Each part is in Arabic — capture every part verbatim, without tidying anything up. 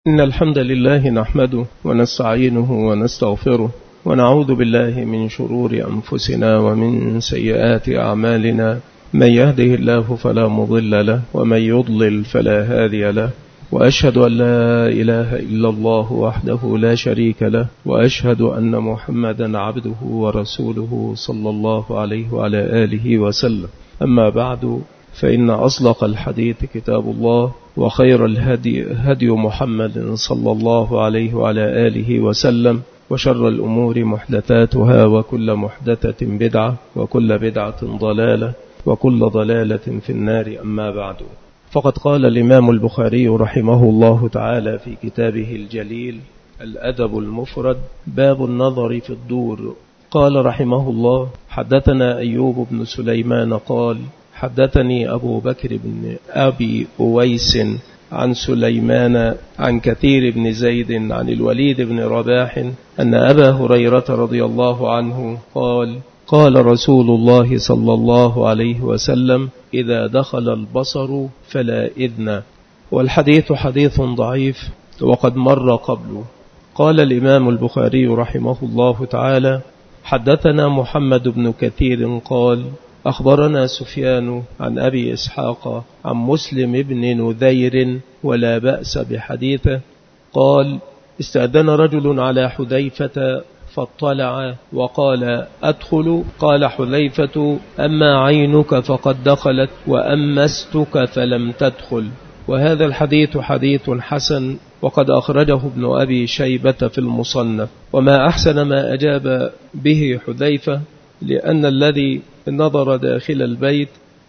إن الحمد لله نحمده ونستعينه ونستغفره ونعوذ بالله من شرور أنفسنا ومن سيئات أعمالنا. من يهده الله فلا مضل له ومن يضلل فلا هادي له، وأشهد أن لا إله إلا الله وحده لا شريك له، وأشهد أن محمدا عبده ورسوله صلى الله عليه وعلى آله وسلم. أما بعد، فإن أصدق الحديث كتاب الله، وخير الهدي هدي محمد صلى الله عليه وعلى آله وسلم، وشر الأمور محدثاتها، وكل محدثة بدعة، وكل بدعة ضلالة، وكل ضلالة في النار. أما بعد، فقد قال الإمام البخاري رحمه الله تعالى في كتابه الجليل الأدب المفرد: باب النظر في الدور. قال رحمه الله: حدثنا أيوب بن سليمان قال: حدثني أبو بكر بن أبي أويس عن سليمان عن كثير بن زيد عن الوليد بن رباح أن أبا هريرة رضي الله عنه قال: قال رسول الله صلى الله عليه وسلم: إذا دخل البصر فلا إذن. والحديث حديث ضعيف وقد مر قبله. قال الإمام البخاري رحمه الله تعالى: حدثنا محمد بن كثير قال: أخبرنا سفيان عن أبي إسحاق عن مسلم بن نذير ولا بأس بحديثه قال: استأذن رجل على حذيفة فاطلع وقال: أدخل. قال حذيفة: أما عينك فقد دخلت، وأما استك فلم تدخل. وهذا الحديث حديث حسن، وقد أخرجه ابن أبي شيبة في المصنف. وما أحسن ما أجاب به حذيفة، لأن الذي نظر داخل البيت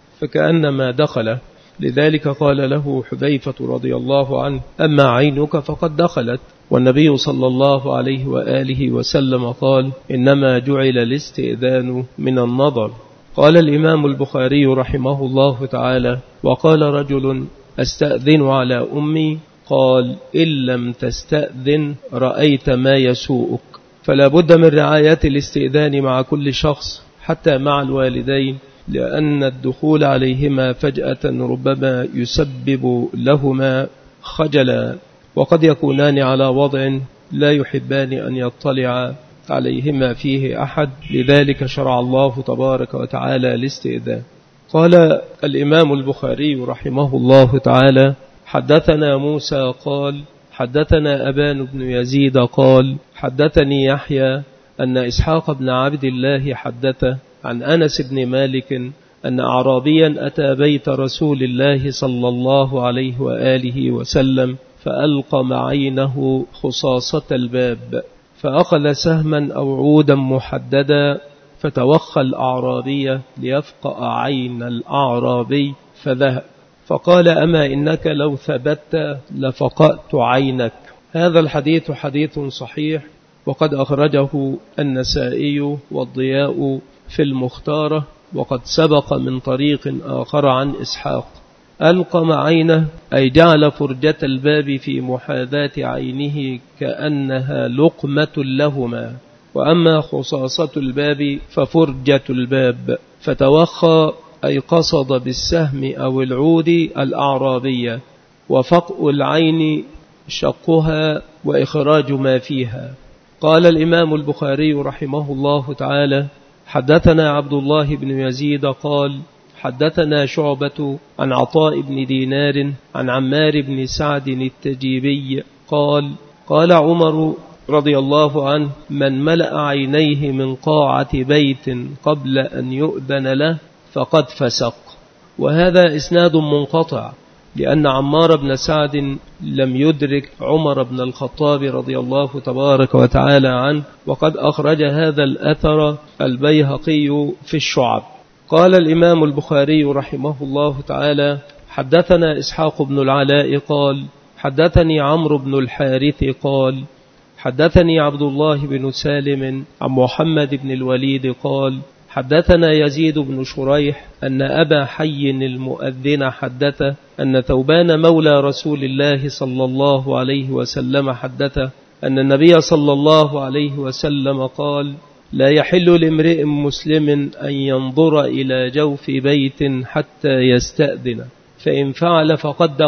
فكأنما دخله، لذلك قال له حذيفة رضي الله عنه: أما عينك فقد دخلت. والنبي صلى الله عليه وآله وسلم قال: إنما جعل الاستئذان من النظر. قال الإمام البخاري رحمه الله تعالى: وقال رجل: أستأذن على أمي. قال: إن لم تستأذن رأيت ما يسوءك. فلا بد من رعاية الاستئذان مع كل شخص، حتى مع الوالدين، لأن الدخول عليهما فجأة ربما يسبب لهما خجلا، وقد يكونان على وضع لا يحبان أن يطلع عليهما فيه أحد، لذلك شرع الله تبارك وتعالى الاستئذان. قال الإمام البخاري رحمه الله تعالى: حدثنا موسى قال: حدثنا أبان بن يزيد قال: حدثني يحيى أن إسحاق بن عبد الله حدثه عن أنس بن مالك أن أعرابيا أتى بيت رسول الله صلى الله عليه وآله وسلم فألقم عينه خصاصة الباب، فأخذ سهما أو عودا محددا، فتوخى الأعرابي ليفقأ عين الأعرابي فذهب، فقال: أما إنك لو ثبت لفقأت عينك. هذا الحديث حديث صحيح، وقد أخرجه النسائي والضياء في المختارة، وقد سبق من طريق آخر عن إسحاق. ألقم عينه أي جعل فرجة الباب في محاذاة عينه كأنها لقمة لهما. وأما خصاصة الباب ففرجة الباب. فتوخى أي قصد بالسهم أو العود الأعرابية، وفقء العين شقها وإخراج ما فيها. قال الإمام البخاري رحمه الله تعالى: حدثنا عبد الله بن يزيد قال: حدثنا شعبة عن عطاء بن دينار عن عمار بن سعد التجيبي قال: قال عمر رضي الله عنه: من ملأ عينيه من قاعة بيت قبل أن يؤذن له فقد فسق. وهذا إسناد منقطع، لأن عمار بن سعد لم يدرك عمر بن الخطاب رضي الله تبارك وتعالى عنه، وقد أخرج هذا الأثر البيهقي في الشعب. قال الإمام البخاري رحمه الله تعالى: حدثنا إسحاق بن العلاء قال: حدثني عمرو بن الحارث قال: حدثني عبد الله بن سالم عن محمد بن الوليد قال: حدثنا يزيد بن شريح أن أبا حي المؤذن حدثه أن ثوبان مولى رسول الله صلى الله عليه وسلم حدثه أن النبي صلى الله عليه وسلم قال: لا يحل لامرئ مسلم أن ينظر إلى جوف بيت حتى يستأذن، فإن فعل فقد دخل.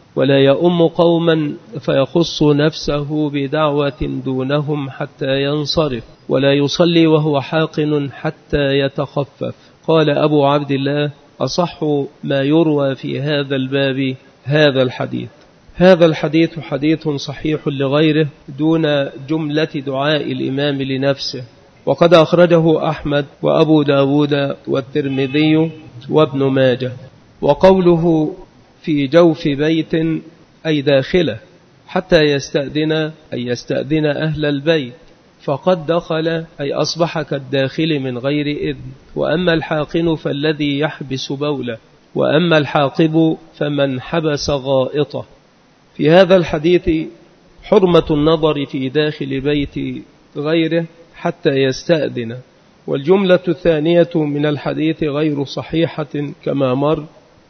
ولا يؤم قوما فيخص نفسه بدعوة دونهم حتى ينصرف، ولا يصلي وهو حاقن حتى يتخفف. قال أبو عبد الله: أصح ما يروى في هذا الباب هذا الحديث. هذا الحديث حديث صحيح لغيره دون جملة دعاء الإمام لنفسه، وقد أخرجه أحمد وأبو داود والترمذي وابن ماجه. وقوله في جوف بيت أي داخله حتى يستأذن أي يستأذن أهل البيت، فقد دخل أي أصبح كالداخل من غير إذن. وأما الحاقن فالذي يحبس بوله، وأما الحاقب فمن حبس غائطه. في هذا الحديث حرمة النظر في داخل بيت غيره حتى يستأذن. والجملة الثانية من الحديث غير صحيحة كما مر،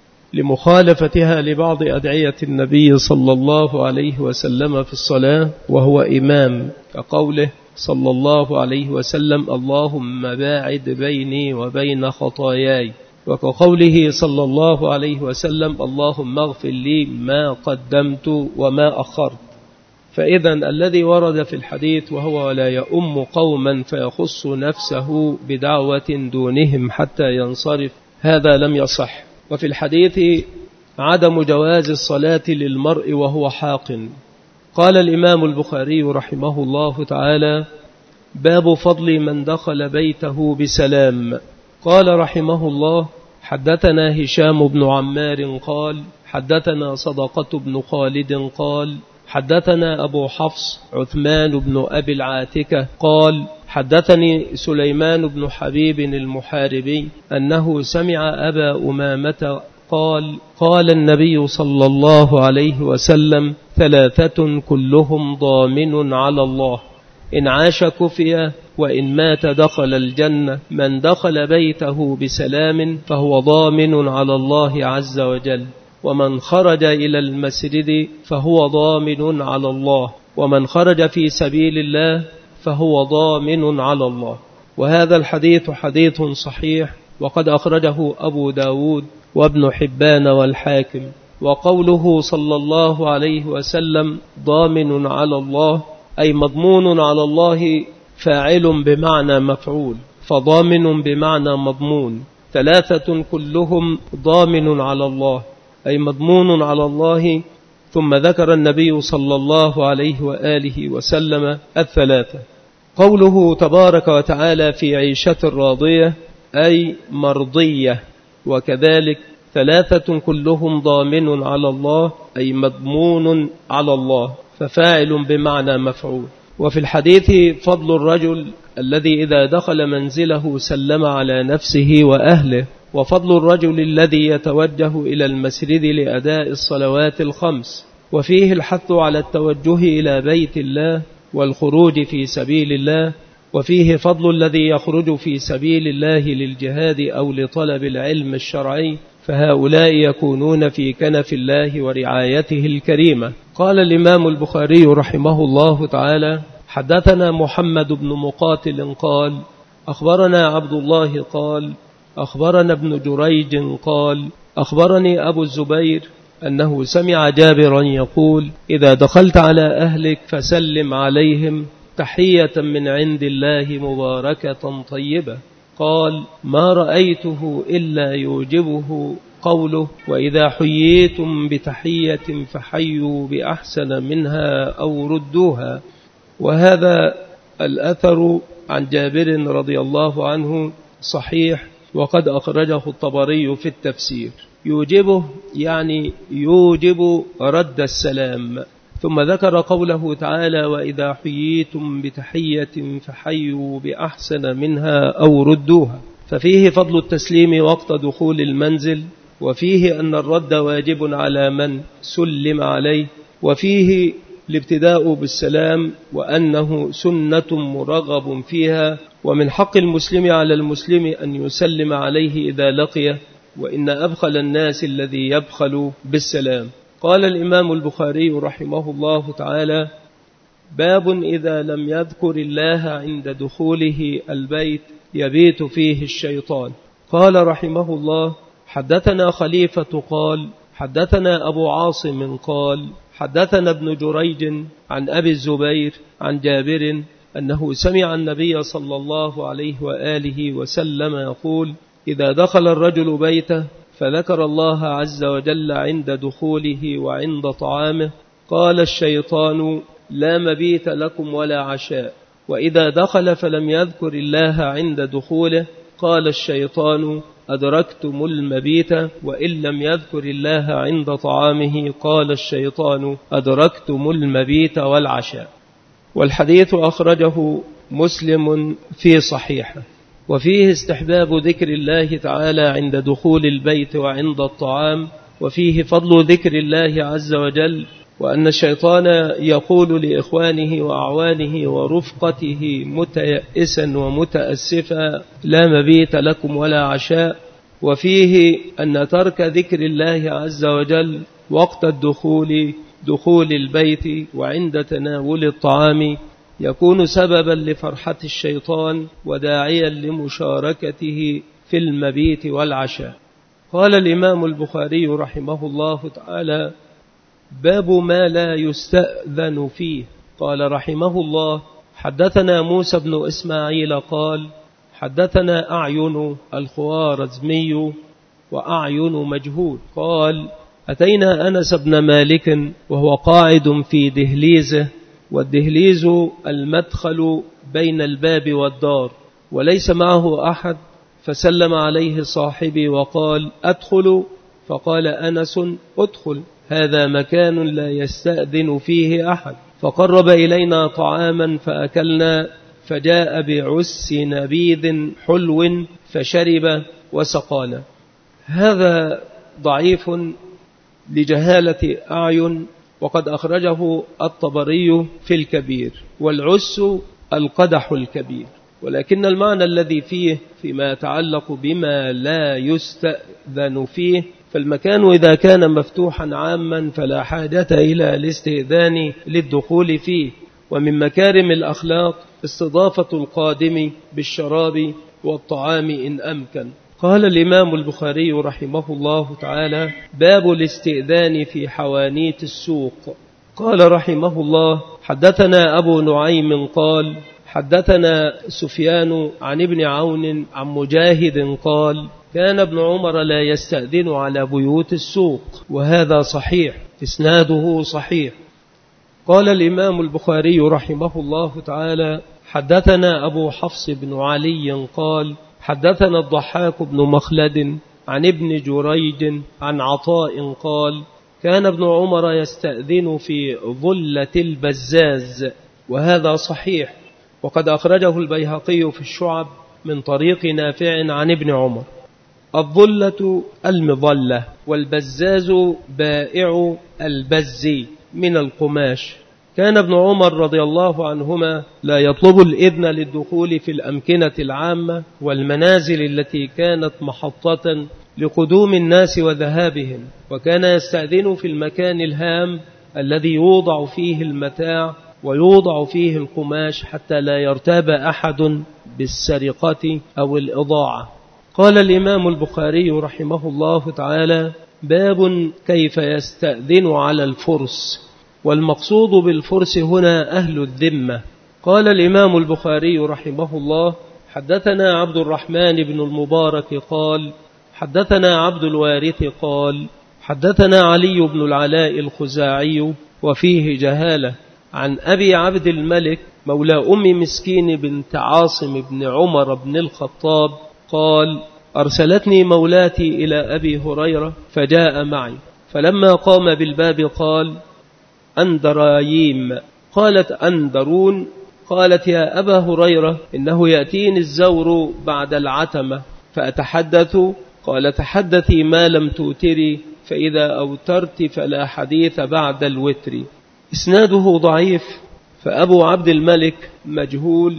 لمخالفتها لبعض أدعية النبي صلى الله عليه وسلم في الصلاة وهو إمام، كقوله صلى الله عليه وسلم: اللهم باعد بيني وبين خطاياي، وكقوله صلى الله عليه وسلم: اللهم اغفر لي ما قدمت وما أخرت. فإذا الذي ورد في الحديث وهو لا يؤم قوما فيخص نفسه بدعوة دونهم حتى ينصرف، هذا لم يصح. وفي الحديث عدم جواز الصلاة للمرء وهو حاقن. قال الإمام البخاري رحمه الله تعالى: باب فضل من دخل بيته بسلام. قال رحمه الله: حدثنا هشام بن عمار قال حدثنا صدقة بن خالد قال حدثنا أبو حفص عثمان بن أبي العاتكة قال حدثني سليمان بن حبيب المحاربي أنه سمع أبا أمامة قال قال النبي صلى الله عليه وسلم: ثلاثة كلهم ضامن على الله، إن عاش كفية وإن مات دخل الجنة. من دخل بيته بسلام فهو ضامن على الله عز وجل، ومن خرج إلى المسجد فهو ضامن على الله، ومن خرج في سبيل الله فهو ضامن على الله. وهذا الحديث حديث صحيح، وقد أخرجه أبو داود وابن حبان والحاكم. وقوله صلى الله عليه وسلم ضامن على الله أي مضمون على الله، فاعل بمعنى مفعول، فضامن بمعنى مضمون. ثلاثة كلهم ضامن على الله أي مضمون على الله. ثم ذكر النبي صلى الله عليه وآله وسلم الثلاثة. قوله تبارك وتعالى: في عيشة راضية أي مرضية. وكذلك ثلاثة كلهم ضامن على الله أي مضمون على الله، ففاعل بمعنى مفعول. وفي الحديث فضل الرجل الذي إذا دخل منزله سلم على نفسه وأهله، وفضل الرجل الذي يتوجه إلى المسجد لأداء الصلوات الخمس. وفيه الحث على التوجه إلى بيت الله والخروج في سبيل الله. وفيه فضل الذي يخرج في سبيل الله للجهاد أو لطلب العلم الشرعي، فهؤلاء يكونون في كنف الله ورعايته الكريمة. قال الإمام البخاري رحمه الله تعالى: حدثنا محمد بن مقاتل قال أخبرنا عبد الله قال أخبرنا ابن جريج قال أخبرني أبو الزبير أنه سمع جابرا يقول: إذا دخلت على أهلك فسلم عليهم تحية من عند الله مباركة طيبة. قال: ما رأيته إلا يوجبه قوله: وإذا حييتم بتحية فحيوا بأحسن منها أو ردوها. وهذا الأثر عن جابر رضي الله عنه صحيح، وقد أخرجه الطبري في التفسير. يوجبه يعني يوجب رد السلام. ثم ذكر قوله تعالى: وإذا حييتم بتحية فحيوا بأحسن منها أو ردوها. ففيه فضل التسليم وقت دخول المنزل، وفيه أن الرد واجب على من سلم عليه، وفيه الابتداء بالسلام وأنه سنة مرغب فيها، ومن حق المسلم على المسلم أن يسلم عليه إذا لقيه، وإن أبخل الناس الذي يبخل بالسلام. قال الإمام البخاري رحمه الله تعالى: باب إذا لم يذكر الله عند دخوله البيت يبيت فيه الشيطان. قال رحمه الله: حدثنا خليفة قال حدثنا أبو عاصم قال حدثنا ابن جريج عن أبي الزبير عن جابر أنه سمع النبي صلى الله عليه وآله وسلم يقول إذا دخل الرجل بيته فذكر الله عز وجل عند دخوله وعند طعامه قال الشيطان لا مبيت لكم ولا عشاء، وإذا دخل فلم يذكر الله عند دخوله قال الشيطان أدركتم المبيت، وإن لم يذكر الله عند طعامه قال الشيطان أدركتم المبيت والعشاء. والحديث أخرجه مسلم في صحيحه، وفيه استحباب ذكر الله تعالى عند دخول البيت وعند الطعام، وفيه فضل ذكر الله عز وجل، وأن الشيطان يقول لإخوانه وأعوانه ورفقته متيئسا ومتأسفا لا مبيت لكم ولا عشاء. وفيه أن ترك ذكر الله عز وجل وقت الدخول دخول البيت وعند تناول الطعام يكون سببا لفرحة الشيطان وداعيا لمشاركته في المبيت والعشاء. قال الإمام البخاري رحمه الله تعالى باب ما لا يستأذن فيه. قال رحمه الله حدثنا موسى بن إسماعيل قال حدثنا أعين الخوارزمي وأعين مجهول قال أتينا أنس بن مالك وهو قاعد في دهليزه، والدهليز المدخل بين الباب والدار وليس معه أحد، فسلم عليه صاحبي وقال أدخل، فقال أنس أدخل، هذا مكان لا يستأذن فيه أحد. فقرب إلينا طعاما فأكلنا، فجاء بعس نبيذ حلو فشرب وسقانا. هذا ضعيف لجهالة أعين، وقد أخرجه الطبري في الكبير. والعس القدح الكبير، ولكن المعنى الذي فيه فيما يتعلق بما لا يستأذن فيه، فالمكان إذا كان مفتوحا عاما فلا حاجة إلى الاستئذان للدخول فيه. ومن مكارم الأخلاق استضافة القادم بالشراب والطعام إن أمكن. قال الإمام البخاري رحمه الله تعالى باب الاستئذان في حوانيت السوق. قال رحمه الله حدثنا أبو نعيم قال حدثنا سفيان عن ابن عون عن مجاهد قال كان ابن عمر لا يستأذن على بيوت السوق، وهذا صحيح، إسناده صحيح. قال الإمام البخاري رحمه الله تعالى حدثنا أبو حفص بن علي قال حدثنا الضحاك بن مخلد عن ابن جريج عن عطاء قال كان ابن عمر يستأذن في ظلة البزاز، وهذا صحيح، وقد أخرجه البيهقي في الشعب من طريق نافع عن ابن عمر. الظلة المظلة، والبزاز بائع البز من القماش. كان ابن عمر رضي الله عنهما لا يطلب الإذن للدخول في الأمكنة العامة والمنازل التي كانت محطة لقدوم الناس وذهابهم، وكان يستأذن في المكان الهام الذي يوضع فيه المتاع ويوضع فيه القماش حتى لا يرتاب أحد بالسرقة أو الإضاعة. قال الإمام البخاري رحمه الله تعالى باب كيف يستأذن على الفرس، والمقصود بالفرس هنا أهل الذمة. قال الإمام البخاري رحمه الله حدثنا عبد الرحمن بن المبارك قال حدثنا عبد الوارث قال حدثنا علي بن العلاء الخزاعي وفيه جهالة عن أبي عبد الملك مولى أم مسكين بنت عاصم بن عمر بن الخطاب قال أرسلتني مولاتي إلى أبي هريرة فجاء معي، فلما قام بالباب قال أندراييم. قالت أندرون. قالت يا أبا هريرة إنه يأتيني الزور بعد العتمة فأتحدث. قال تحدثي ما لم توتري، فإذا أوترت فلا حديث بعد الوتر. إسناده ضعيف، فأبو عبد الملك مجهول،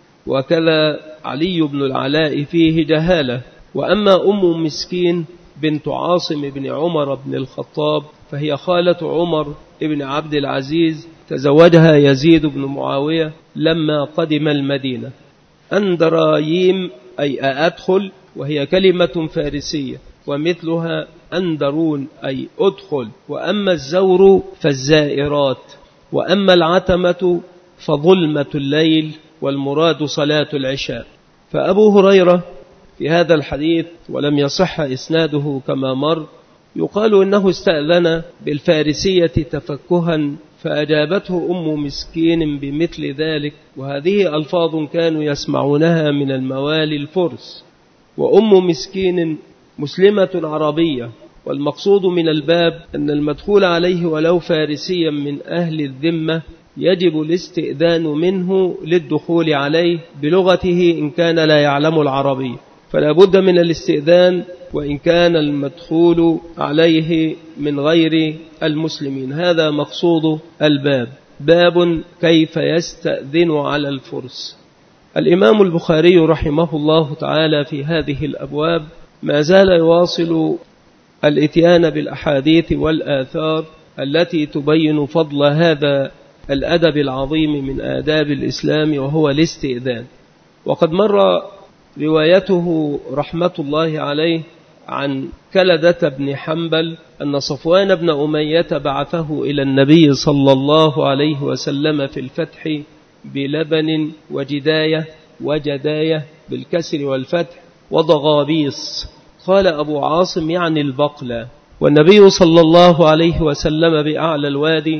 وكذا علي بن العلاء فيه جهالة. وأما أم مسكين بنت عاصم بن عمر بن الخطاب فهي خالة عمر بن عبد العزيز، تزوجها يزيد بن معاوية لما قدم المدينة. أندراييم أي أدخل، وهي كلمة فارسية ومثلها أندرون أي أدخل. وأما الزور فالزائرات. وأما العتمة فظلمة الليل، والمراد صلاة العشاء. فأبو هريرة في هذا الحديث ولم يصح إسناده كما مر يقال إنه استأذن بالفارسية تفكها فأجابته أم مسكين بمثل ذلك، وهذه ألفاظ كانوا يسمعونها من الموالي الفرس. وأم مسكين مسلمة عربية، والمقصود من الباب أن المدخول عليه ولو فارسيا من أهل الذمة يجب الاستئذان منه للدخول عليه بلغته إن كان لا يعلم العربية، فلا بد من الاستئذان وإن كان المدخول عليه من غير المسلمين. هذا مقصود الباب، باب كيف يستأذن على الفرس. الإمام البخاري رحمه الله تعالى في هذه الأبواب ما زال يواصل الإتيان بالأحاديث والآثار التي تبين فضل هذا الأدب العظيم من آداب الإسلام وهو الاستئذان. وقد مر روايته رحمة الله عليه عن كلدة بن حنبل أن صفوان بن أمية بعثه إلى النبي صلى الله عليه وسلم في الفتح بلبن وجداية وجداية بالكسر والفتح وضغابيص. قال أبو عاصم يعني البقلة. والنبي صلى الله عليه وسلم بأعلى الوادي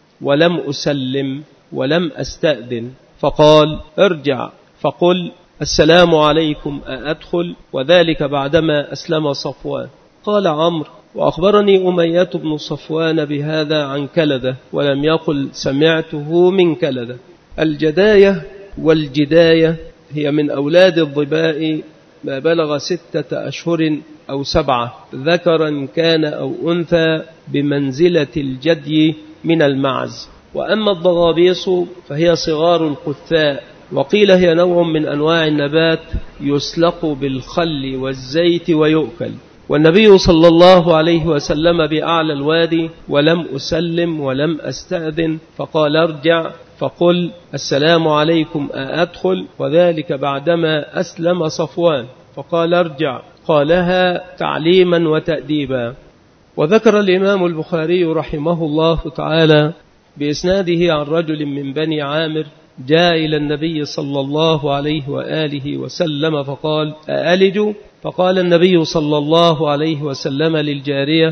ولم أسلم ولم أستأذن، فقال ارجع فقل السلام عليكم أأدخل، وذلك بعدما أسلم صفوان. قال عمرو وأخبرني أمية بن صفوان بهذا عن كلدة ولم يقل سمعته من كلدة. الجداية والجداية هي من أولاد الظباء ما بلغ ستة أشهر أو سبعة، ذكرا كان أو أنثى، بمنزلة الجدي من المعز. وأما الضغابيص فهي صغار القثاء، وقيل هي نوع من أنواع النبات يسلق بالخل والزيت ويؤكل. والنبي صلى الله عليه وسلم بأعلى الوادي ولم أسلم ولم أستأذن، فقال ارجع فقل السلام عليكم أأدخل، وذلك بعدما أسلم صفوان، فقال ارجع، قالها تعليما وتأديبا. وذكر الإمام البخاري رحمه الله تعالى بإسناده عن رجل من بني عامر جاء إلى النبي صلى الله عليه وآله وسلم فقال أألج؟ فقال النبي صلى الله عليه وسلم للجارية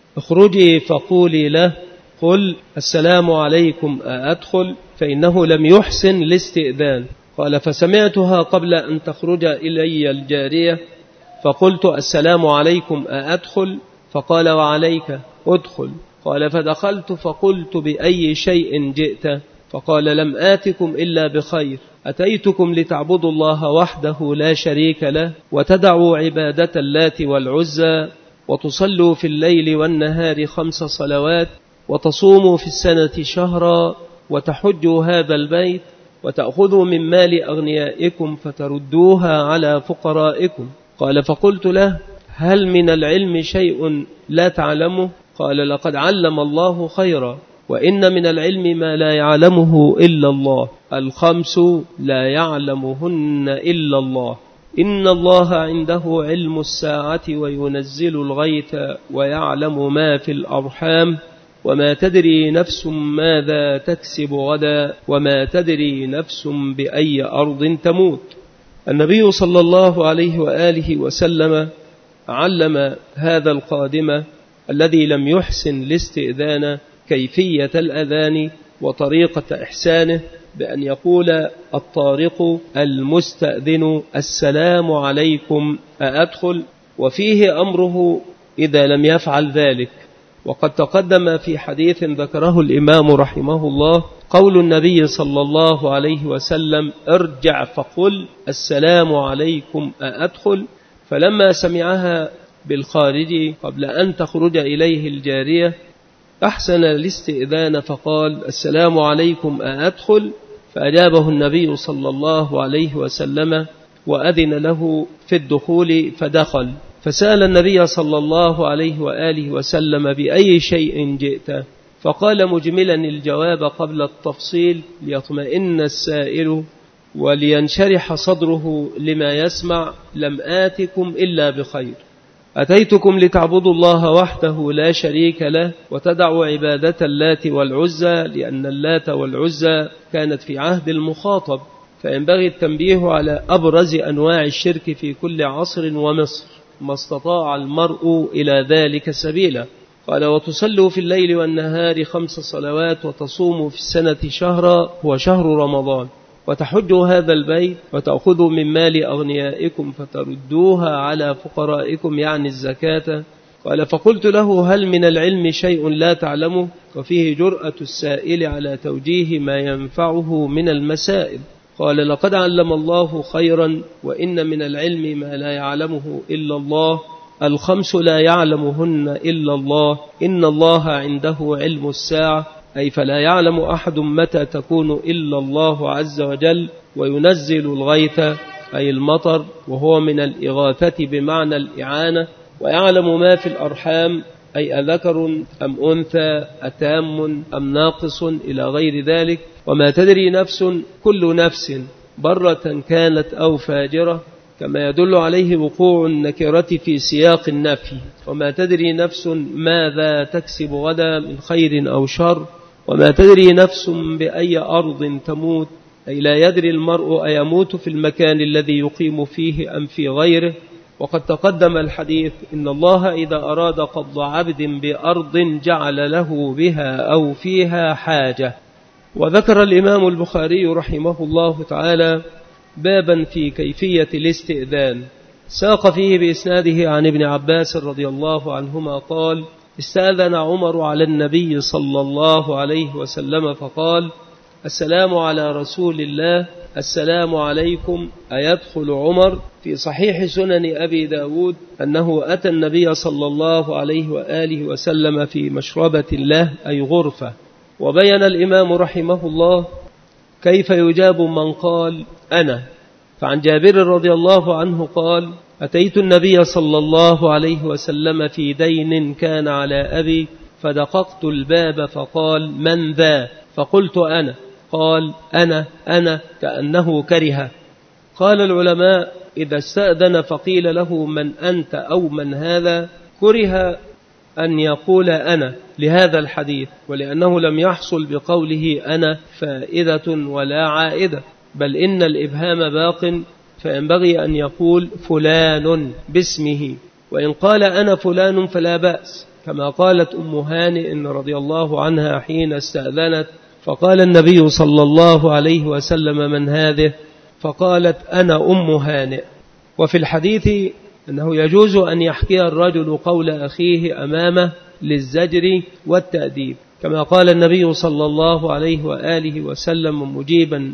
اخرجي فقولي له قل السلام عليكم أأدخل، فإنه لم يحسن الاستئذان. قال فسمعتها قبل أن تخرج إلي الجارية فقلت السلام عليكم أأدخل، فقال وعليك ادخل. قال فدخلت فقلت بأي شيء جئت؟ فقال لم آتكم إلا بخير، أتيتكم لتعبدوا الله وحده لا شريك له، وتدعوا عبادة اللات والعزى، وتصلوا في الليل والنهار خمس صلوات، وتصوموا في السنة شهرا، وتحجوا هذا البيت، وتأخذوا من مال أغنيائكم فتردوها على فقرائكم. قال فقلت له هل من العلم شيء لا تعلمه؟ قال لقد علم الله خيرا، وإن من العلم ما لا يعلمه إلا الله، الخمس لا يعلمهن إلا الله، إن الله عنده علم الساعة وينزل الغيث ويعلم ما في الأرحام، وما تدري نفس ماذا تكسب غدا، وما تدري نفس بأي أرض تموت. النبي صلى الله عليه وآله وسلم علم هذا القادم الذي لم يحسن الاستئذان كيفية الأذان وطريقة إحسانه بأن يقول الطارق المستأذن السلام عليكم أأدخل، وفيه أمره إذا لم يفعل ذلك. وقد تقدم في حديث ذكره الإمام رحمه الله قول النبي صلى الله عليه وسلم ارجع فقل السلام عليكم أأدخل، فلما سمعها بالخارج قبل أن تخرج إليه الجارية أحسن الاستئذان فقال السلام عليكم أأدخل، فأجابه النبي صلى الله عليه وسلم وأذن له في الدخول فدخل. فسأل النبي صلى الله عليه وآله وسلم بأي شيء جئت؟ فقال مجملا الجواب قبل التفصيل ليطمئن السائل ولينشرح صدره لما يسمع لم آتكم إلا بخير. أتيتكم لتعبدوا الله وحده لا شريك له وتدعوا عبادة اللات والعزى، لأن اللات والعزى كانت في عهد المخاطب، فينبغي التنبيه على أبرز أنواع الشرك في كل عصر ومصر ما استطاع المرء إلى ذلك سبيلا. قال: وتصلوا في الليل والنهار خمس صلوات وتصوموا في السنة شهرا هو شهر رمضان، وتحجوا هذا البيت وتأخذوا من مال أغنيائكم فتردوها على فقرائكم، يعني الزكاة. قال: فقلت له: هل من العلم شيء لا تعلمه؟ وفيه جرأة السائل على توجيه ما ينفعه من المسائل. قال: لقد علم الله خيرا، وإن من العلم ما لا يعلمه إلا الله، الخمس لا يعلمهن إلا الله، إن الله عنده علم الساعة، أي فلا يعلم أحد متى تكون إلا الله عز وجل، وينزل الغيث أي المطر، وهو من الإغاثة بمعنى الإعانة، ويعلم ما في الأرحام أي أذكر أم أنثى، أتام أم ناقص، إلى غير ذلك. وما تدري نفس، كل نفس برة كانت أو فاجرة، كما يدل عليه وقوع النكرة في سياق النفي. وما تدري نفس ماذا تكسب غدا من خير أو شر، وما تدري نفس بأي أرض تموت، أي لا يدري المرء أيموت في المكان الذي يقيم فيه أم في غيره. وقد تقدم الحديث: إن الله إذا أراد قبض عبد بأرض جعل له بها أو فيها حاجة. وذكر الإمام البخاري رحمه الله تعالى بابا في كيفية الاستئذان، ساق فيه بإسناده عن ابن عباس رضي الله عنهما قال: استأذن عمر على النبي صلى الله عليه وسلم فقال: السلام على رسول الله، السلام عليكم، أيدخل عمر؟ في صحيح سنن أبي داود أنه أتى النبي صلى الله عليه وآله وسلم في مشربة له أي غرفة. وبين الإمام رحمه الله كيف يجاب من قال أنا. فعن جابر رضي الله عنه قال: أتيت النبي صلى الله عليه وسلم في دين كان على أبي، فدققت الباب فقال: من ذا؟ فقلت أنا. قال: أنا أنا، كأنه كره. قال العلماء: إذا استأذن فقيل له من أنت أو من هذا، كره أن يقول أنا لهذا الحديث، ولأنه لم يحصل بقوله أنا فائدة ولا عائدة، بل إن الإبهام باق، فينبغي أن يقول فلان باسمه، وإن قال أنا فلان فلا بأس، كما قالت أم هانئ رضي الله عنها حين استأذنت فقال النبي صلى الله عليه وسلم: من هذه؟ فقالت: أنا أم هانئ. وفي الحديث أنه يجوز أن يحكي الرجل قول أخيه أمامه للزجر والتأديب، كما قال النبي صلى الله عليه وآله وسلم مجيبا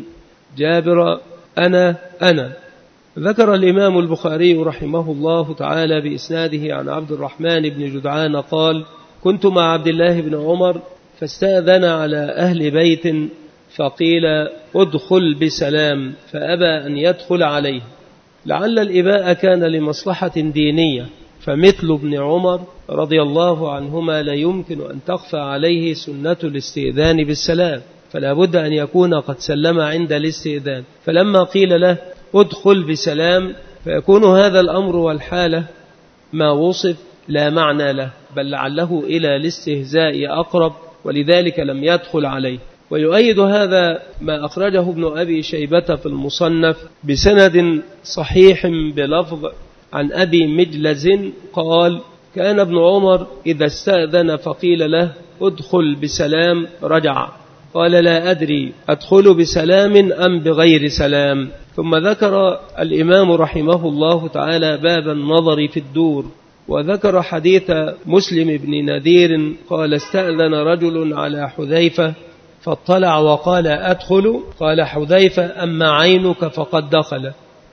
جابر: أنا أنا. ذكر الإمام البخاري رحمه الله تعالى بإسناده عن عبد الرحمن بن جدعان قال: كنت مع عبد الله بن عمر فاستأذن على أهل بيت فقيل: ادخل بسلام، فأبى أن يدخل عليه، لعل الإباء كان لمصلحة دينية، فمثل ابن عمر رضي الله عنهما لا يمكن أن تخفى عليه سنة الاستئذان بالسلام، فلا بد أن يكون قد سلم عند الاستئذان. فلما قيل له ادخل بسلام، فيكون هذا الأمر والحالة ما وصف لا معنى له، بل لعله إلى الاستهزاء أقرب، ولذلك لم يدخل عليه. ويؤيد هذا ما أخرجه ابن أبي شيبة في المصنف بسند صحيح بلفظ عن أبي مجلز قال: كان ابن عمر إذا استأذن فقيل له ادخل بسلام رجع، قال: لا أدري أدخل بسلام أم بغير سلام. ثم ذكر الإمام رحمه الله تعالى باب النظر في الدور، وذكر حديث مسلم بن نذير قال: استأذن رجل على حذيفة فاطلع وقال: أدخل؟ قال حذيفة: أما عينك فقد دخل،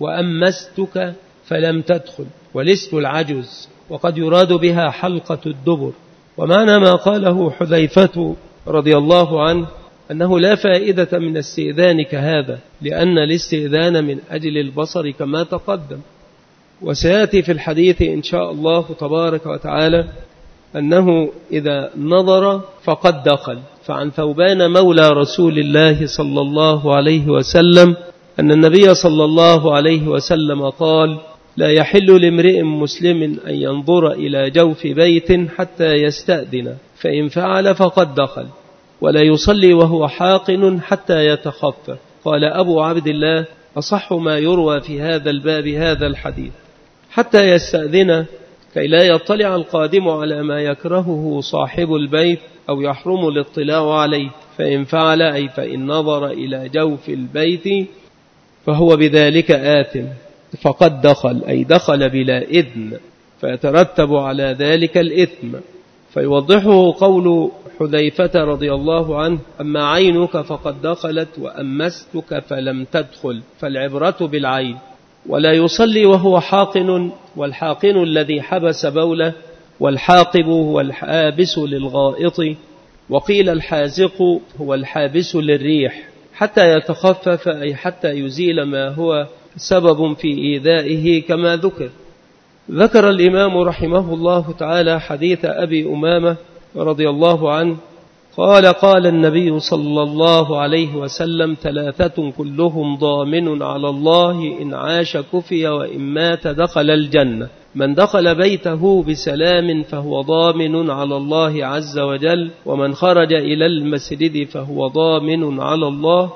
وأمستك فلم تدخل، ولست العجز، وقد يراد بها حلقة الدبر. ومعنى ما قاله حذيفة رضي الله عنه أنه لا فائدة من استئذان كهذا، لأن الاستئذان من أجل البصر كما تقدم. وسيأتي في الحديث إن شاء الله تبارك وتعالى أنه إذا نظر فقد دخل. فعن ثوبان مولى رسول الله صلى الله عليه وسلم أن النبي صلى الله عليه وسلم قال: لا يحل لامرئ مسلم أن ينظر إلى جوف بيت حتى يستأذن، فإن فعل فقد دخل، ولا يصلي وهو حاقن حتى يتخفف. قال أبو عبد الله: أصح ما يروى في هذا الباب هذا الحديث. حتى يستأذن كي لا يطلع القادم على ما يكرهه صاحب البيت أو يحرم الاطلاع عليه، فإن فعل أي فإن نظر إلى جوف البيت فهو بذلك آثم، فقد دخل أي دخل بلا إذن، فيترتب على ذلك الإثم. فيوضحه قول حذيفة رضي الله عنه: أما عينك فقد دخلت وأمستك فلم تدخل، فالعبرة بالعين. ولا يصلي وهو حاقن، والحاقن الذي حبس بوله، والحاقب هو الحابس للغائط، وقيل الحازق هو الحابس للريح، حتى يتخفف أي حتى يزيل ما هو سبب في إيذائه كما ذكر. ذكر الإمام رحمه الله تعالى حديث أبي أمامة رضي الله عنه قال: قال النبي صلى الله عليه وسلم: ثلاثة كلهم ضامن على الله، إن عاش كفي وإن مات دخل الجنة: من دخل بيته بسلام فهو ضامن على الله عز وجل، ومن خرج إلى المسجد فهو ضامن على الله،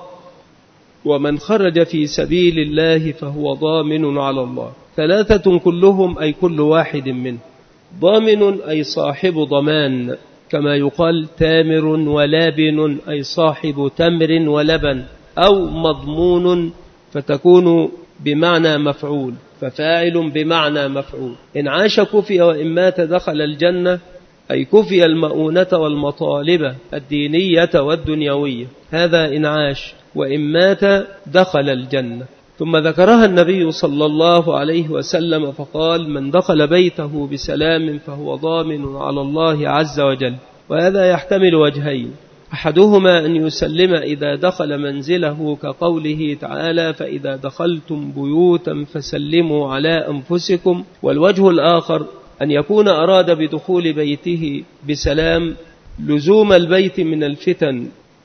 ومن خرج في سبيل الله فهو ضامن على الله. ثلاثة كلهم أي كل واحد منه. ضامن أي صاحب ضمان، كما يقال تامر ولابن أي صاحب تمر ولبن، أو مضمون فتكون بمعنى مفعول، ففاعل بمعنى مفعول. إن عاش كفي وإن مات دخل الجنة أي كفي المؤونة والمطالب الدينية والدنيوية، هذا إن عاش، وإن مات دخل الجنة. ثم ذكرها النبي صلى الله عليه وسلم فقال: من دخل بيته بسلام فهو ضامن على الله عز وجل. وهذا يحتمل وجهين: أحدهما أن يسلم إذا دخل منزله كقوله تعالى: فإذا دخلتم بيوتا فسلموا على أنفسكم. والوجه الآخر أن يكون أراد بدخول بيته بسلام لزوم البيت من الفتن،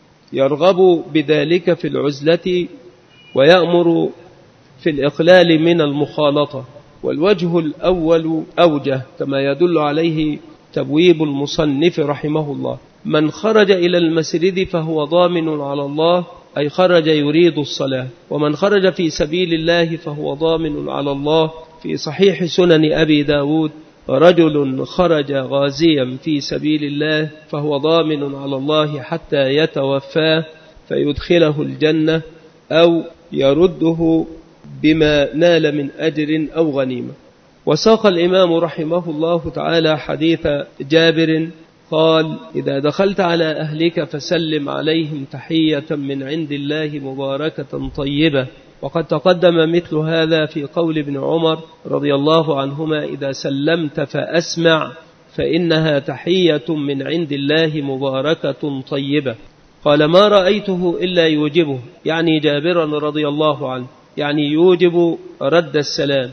يرغب بذلك في العزلة ويأمر في الإقلال من المخالطة. والوجه الأول أوجه، كما يدل عليه تبويب المصنف رحمه الله: من خرج إلى المسجد فهو ضامن على الله، أي خرج يريد الصلاة. ومن خرج في سبيل الله فهو ضامن على الله. في صحيح سنن أبي داود: رجل خرج غازيا في سبيل الله فهو ضامن على الله حتى يتوفاه فيدخله الجنة أو يرده بما نال من أجر أو غنيمة. وساق الإمام رحمه الله تعالى حديث جابر قال: إذا دخلت على أهلك فسلم عليهم تحية من عند الله مباركة طيبة. وقد تقدم مثل هذا في قول ابن عمر رضي الله عنهما: إذا سلمت فأسمع فإنها تحية من عند الله مباركة طيبة. قال: ما رأيته إلا يوجبه، يعني جابرا رضي الله عنه، يعني يوجب رد السلام.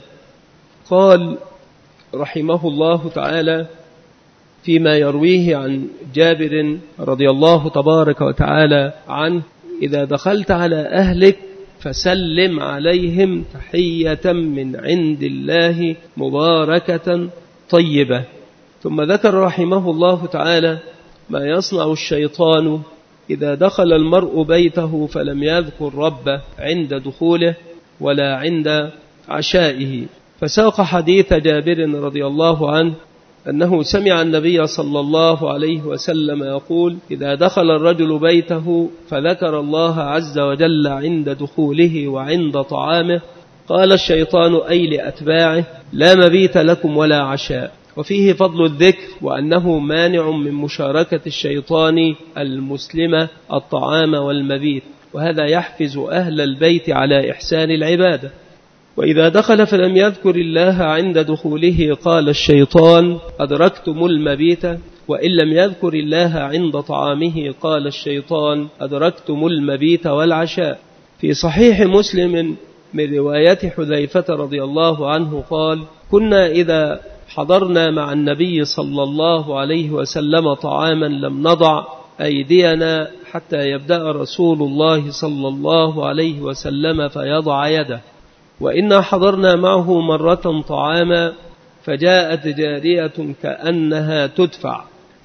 قال رحمه الله تعالى فيما يرويه عن جابر رضي الله تبارك وتعالى عنه: إذا دخلت على أهلك فسلم عليهم تحية من عند الله مباركة طيبة. ثم ذكر رحمه الله تعالى ما يصنع الشيطان إذا دخل المرء بيته فلم يذكر ربه عند دخوله ولا عند عشائه. فساق حديث جابر رضي الله عنه أنه سمع النبي صلى الله عليه وسلم يقول: إذا دخل الرجل بيته فذكر الله عز وجل عند دخوله وعند طعامه، قال الشيطان أي لأتباعه: لا مبيت لكم ولا عشاء. وفيه فضل الذكر، وأنه مانع من مشاركة الشيطان المسلمة الطعام والمبيت، وهذا يحفز أهل البيت على إحسان العبادة. وإذا دخل فلم يذكر الله عند دخوله قال الشيطان: أدركتم المبيت. وإن لم يذكر الله عند طعامه قال الشيطان: أدركتم المبيت والعشاء. في صحيح مسلم من رواية حذيفة رضي الله عنه قال: كنا إذا حضرنا مع النبي صلى الله عليه وسلم طعاما لم نضع أيدينا حتى يبدأ رسول الله صلى الله عليه وسلم فيضع يده. وإنا حضرنا معه مرة طعاما فجاءت جارية كأنها تدفع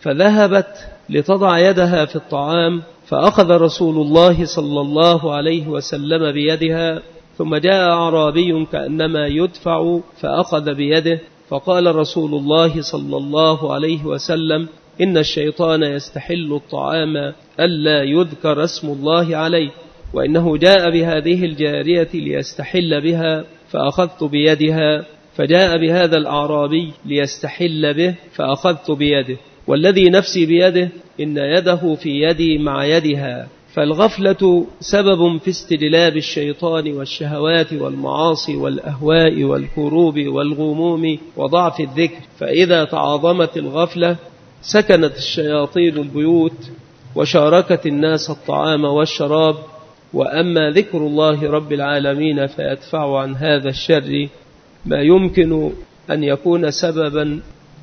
فذهبت لتضع يدها في الطعام فأخذ رسول الله صلى الله عليه وسلم بيدها ثم جاء أعرابي كأنما يدفع فأخذ بيده فقال رسول الله صلى الله عليه وسلم إن الشيطان يستحل الطعام ألا يذكر اسم الله عليه وإنه جاء بهذه الجارية ليستحل بها فأخذت بيدها فجاء بهذا الأعرابي ليستحل به فأخذت بيده والذي نفسي بيده إن يده في يدي مع يدها فالغفلة سبب في استجلاب الشيطان والشهوات والمعاصي والأهواء والكروب والغموم وضعف الذكر فإذا تعاظمت الغفلة سكنت الشياطين البيوت وشاركت الناس الطعام والشراب وأما ذكر الله رب العالمين فيدفع عن هذا الشر ما يمكن أن يكون سببا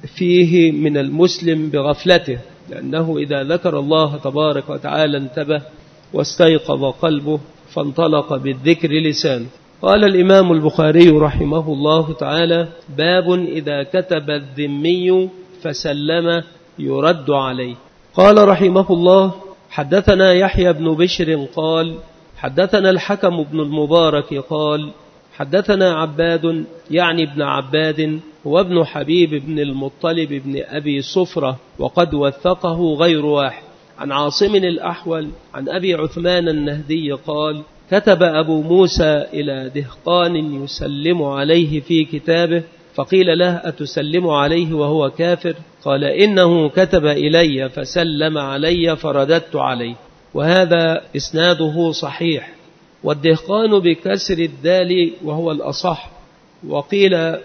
فيه من المسلم بغفلته لأنه إذا ذكر الله تبارك وتعالى انتبه واستيقظ قلبه فانطلق بالذكر لسانه. قال الإمام البخاري رحمه الله تعالى باب إذا كتب الذمي فسلم يرد عليه. قال رحمه الله حدثنا يحيى بن بشر قال حدثنا الحكم بن المبارك قال حدثنا عباد يعني ابن عباد هو ابن حبيب بن المطلب بن أبي صفرة وقد وثقه غير واحد عن عاصم الأحول عن أبي عثمان النهدي قال كتب أبو موسى إلى دهقان يسلم عليه في كتابه فقيل له أتسلم عليه وهو كافر قال إنه كتب إلي فسلم علي فرددت عليه وهذا إسناده صحيح والدهقان بكسر الدال وهو الأصح وقيل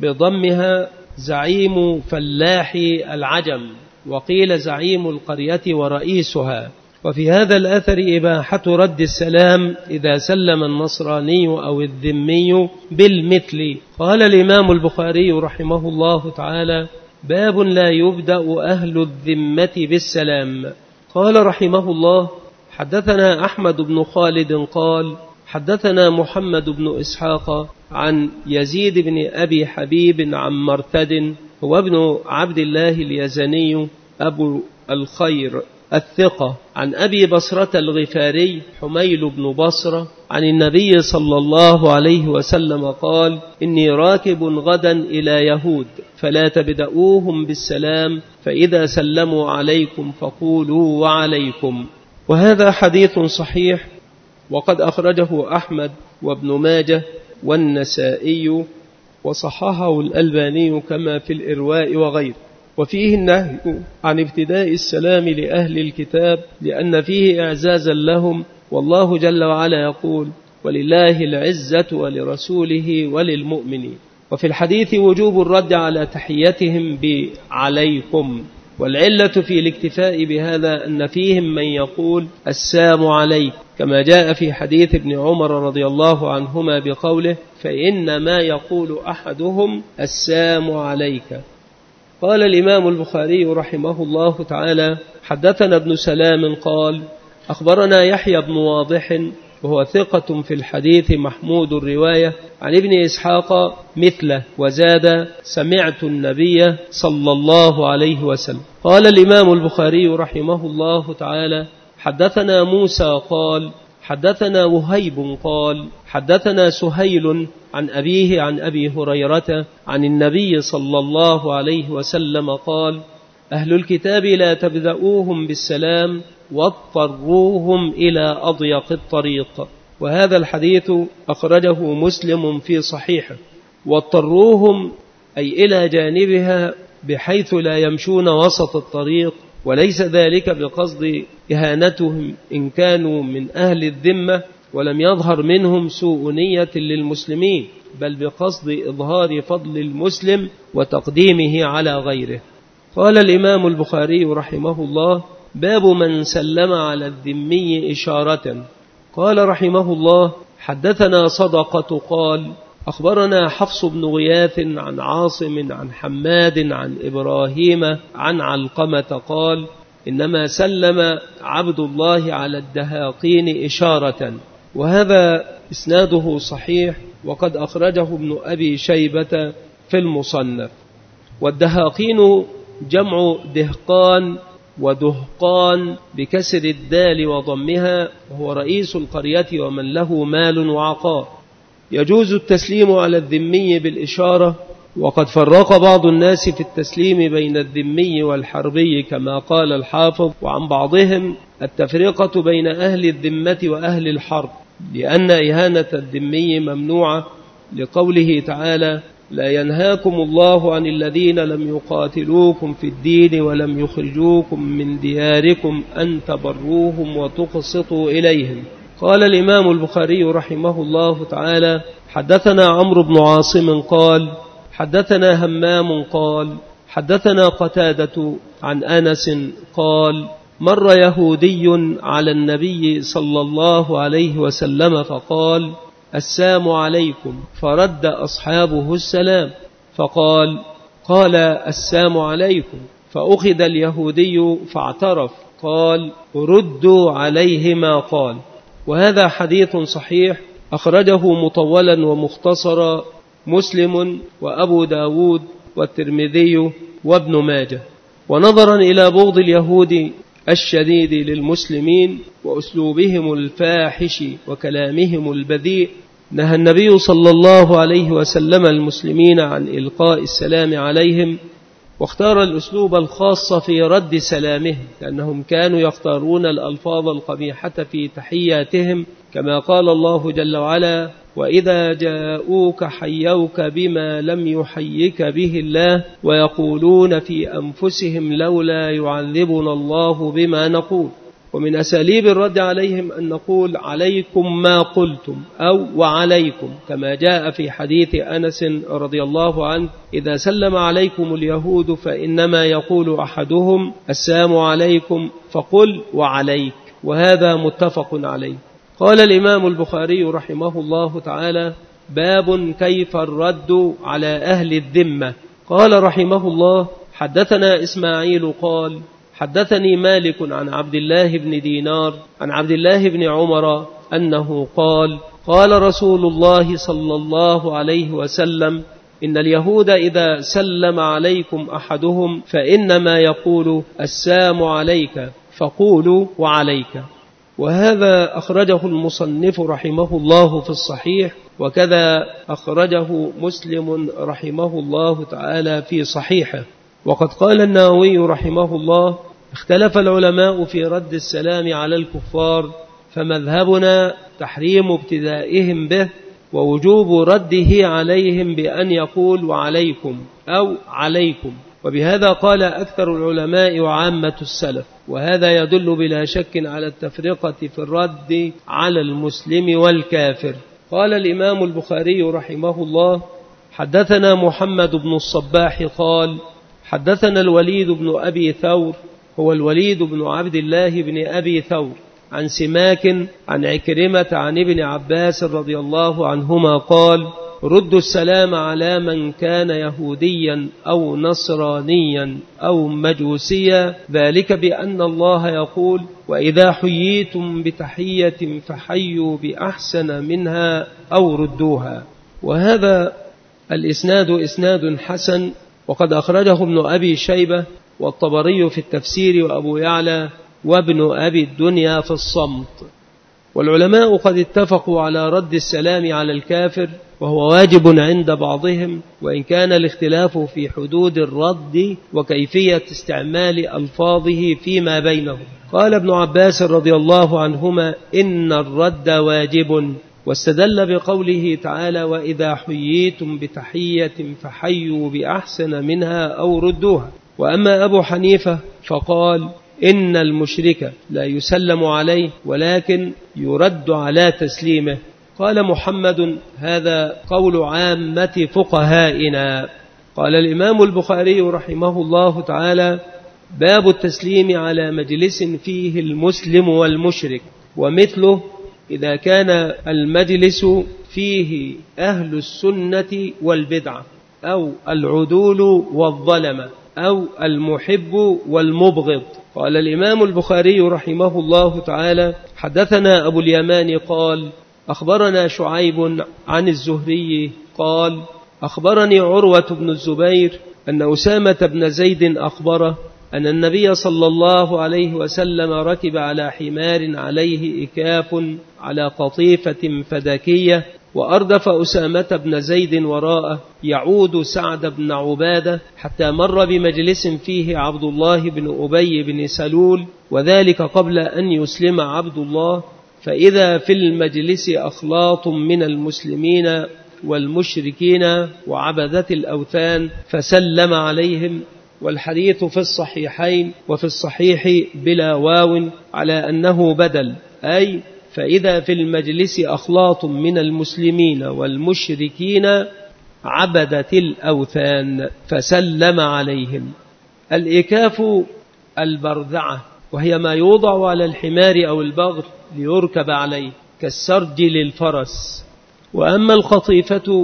بضمها زعيم فلاح العجم وقيل زعيم القرية ورئيسها وفي هذا الأثر إباحة رد السلام إذا سلم النصراني أو الذمي بالمثل. قال الإمام البخاري رحمه الله تعالى باب لا يبدأ أهل الذمة بالسلام. قال رحمه الله حدثنا أحمد بن خالد قال حدثنا محمد بن إسحاق عن يزيد بن أبي حبيب عن مرتد هو ابن عبد الله اليزني أبو الخير الثقة عن أبي بصرة الغفاري حميل بن بصرة عن النبي صلى الله عليه وسلم قال إني راكب غدا إلى يهود فلا تبدأوهم بالسلام فإذا سلموا عليكم فقولوا وعليكم. وهذا حديث صحيح وقد أخرجه أحمد وابن ماجه والنسائي وصححه الألباني كما في الإرواء وغيره. وفيه النهي عن ابتداء السلام لأهل الكتاب لأن فيه إعزازا لهم والله جل وعلا يقول ولله العزة ولرسوله وللمؤمنين. وفي الحديث وجوب الرد على تحيتهم بعليكم والعلة في الاكتفاء بهذا أن فيهم من يقول السلام عليك كما جاء في حديث ابن عمر رضي الله عنهما بقوله فإنما يقول أحدهم السلام عليك. قال الإمام البخاري رحمه الله تعالى حدثنا ابن سلام قال أخبرنا يحيى بن واضح وهو ثقة في الحديث محمود الرواية عن ابن إسحاق مثله وزاد سمعت النبي صلى الله عليه وسلم. قال الإمام البخاري رحمه الله تعالى حدثنا موسى قال حدثنا وهيب قال حدثنا سهيل عن أبيه عن أبي هريرة عن النبي صلى الله عليه وسلم قال أهل الكتاب لا تبدأوهم بالسلام واضطروهم إلى أضيق الطريق. وهذا الحديث أخرجه مسلم في صحيحه. واضطروهم أي إلى جانبها بحيث لا يمشون وسط الطريق وليس ذلك بقصد إهانتهم إن كانوا من أهل الذمة ولم يظهر منهم سوء نية للمسلمين بل بقصد إظهار فضل المسلم وتقديمه على غيره. قال الإمام البخاري رحمه الله باب من سلم على الذمي إشارة. قال رحمه الله حدثنا صدقة قال أخبرنا حفص بن غياث عن عاصم عن حماد عن إبراهيم عن علقمة قال إنما سلم عبد الله على الدهاقين إشارة. وهذا إسناده صحيح وقد أخرجه ابن أبي شيبة في المصنف. والدهاقين جمع دهقان ودهقان بكسر الدال وضمها، وهو رئيس القرية ومن له مال وعقار. يجوز التسليم على الذمي بالإشارة، وقد فرق بعض الناس في التسليم بين الذمي والحربي كما قال الحافظ، وعن بعضهم التفرقة بين أهل الذمة وأهل الحرب، لأن إهانة الذمي ممنوعة لقوله تعالى: لا ينهاكم الله عن الذين لم يقاتلوكم في الدين ولم يخرجوكم من دياركم أن تبروهم وتقسطوا إليهم. قال الإمام البخاري رحمه الله تعالى: حدثنا عمرو بن عاصم قال حدثنا همام قال حدثنا قتادة عن أنس قال: مر يهودي على النبي صلى الله عليه وسلم فقال: السلام عليكم، فرد أصحابه السلام، فقال: قال السلام عليكم، فأخذ اليهودي فاعترف، قال: ردوا عليه ما قال. وهذا حديث صحيح أخرجه مطولا ومختصرا مسلم وأبو داود والترمذي وابن ماجه. ونظرا إلى بغض اليهود الشديد للمسلمين وأسلوبهم الفاحش وكلامهم البذيء، نهى النبي صلى الله عليه وسلم المسلمين عن إلقاء السلام عليهم، واختار الأسلوب الخاص في رد سلامهم، لأنهم كانوا يختارون الألفاظ القبيحة في تحياتهم، كما قال الله جل وعلا: وإذا جاءوك حيوك بما لم يحيك به الله ويقولون في أنفسهم لولا يعذبنا الله بما نقول. ومن أساليب الرد عليهم أن نقول: عليكم ما قلتم، أو وعليكم، كما جاء في حديث أنس رضي الله عنه: إذا سلم عليكم اليهود فإنما يقول أحدهم: السلام عليكم، فقل وعليك. وهذا متفق عليه. قال الإمام البخاري رحمه الله تعالى: باب كيف الرد على أهل الذمة. قال رحمه الله: حدثنا إسماعيل قال حدثني مالك عن عبد الله بن دينار عن عبد الله بن عمر أنه قال: قال رسول الله صلى الله عليه وسلم: إن اليهود إذا سلم عليكم أحدهم فإنما يقول: السلام عليك، فقولوا وعليك. وهذا أخرجه المصنف رحمه الله في الصحيح، وكذا أخرجه مسلم رحمه الله تعالى في صحيحه. وقد قال النووي رحمه الله: اختلف العلماء في رد السلام على الكفار، فمذهبنا تحريم ابتدائهم به، ووجوب رده عليهم بأن يقول وعليكم أو عليكم. وبهذا قال أكثر العلماء وعامة السلف، وهذا يدل بلا شك على التفرقة في الرد على المسلم والكافر. قال الإمام البخاري رحمه الله: حدثنا محمد بن الصباح قال حدثنا الوليد بن أبي ثور، هو الوليد بن عبد الله بن أبي ثور، عن سماك عن عكرمة عن ابن عباس رضي الله عنهما قال: ردوا السلام على من كان يهوديا أو نصرانيا أو مجوسيا، ذلك بأن الله يقول: وإذا حييتم بتحية فحيوا بأحسن منها أو ردوها. وهذا الإسناد إسناد حسن، وقد أخرجه ابن أبي شيبة والطبري في التفسير وأبو يعلى وابن أبي الدنيا في الصمت. والعلماء قد اتفقوا على رد السلام على الكافر، وهو واجب عند بعضهم، وإن كان الاختلاف في حدود الرد وكيفية استعمال ألفاظه فيما بينهم. قال ابن عباس رضي الله عنهما: إن الرد واجب، واستدل بقوله تعالى: وإذا حييتم بتحية فحيوا بأحسن منها أو ردوها. وأما أبو حنيفة فقال: إن المشرك لا يسلم عليه ولكن يرد على تسليمه. قال محمد: هذا قول عامة فقهائنا. قال الإمام البخاري رحمه الله تعالى: باب التسليم على مجلس فيه المسلم والمشرك. ومثله إذا كان المجلس فيه أهل السنة والبدعة، أو العدول والظلمة، أو المحب والمبغض. قال الإمام البخاري رحمه الله تعالى: حدثنا أبو اليمان قال أخبرنا شعيب عن الزهري قال أخبرني عروة بن الزبير أن أسامة بن زيد أخبره أن النبي صلى الله عليه وسلم ركب على حمار عليه إكاف على قطيفة فدكية، وأردف أسامة بن زيد وراءه يعود سعد بن عبادة حتى مر بمجلس فيه عبد الله بن أبي بن سلول، وذلك قبل أن يسلم عبد الله، فإذا في المجلس أخلاط من المسلمين والمشركين وعبدة الأوثان فسلم عليهم. والحديث في الصحيحين وفي الصحيح بلا واو على أنه بدل، أي فإذا في المجلس أخلاط من المسلمين والمشركين عبدة الأوثان فسلم عليهم. الإكاف البرذعة، وهي ما يوضع على الحمار أو البغل ليركب عليه كالسرج للفرس. وأما القطيفة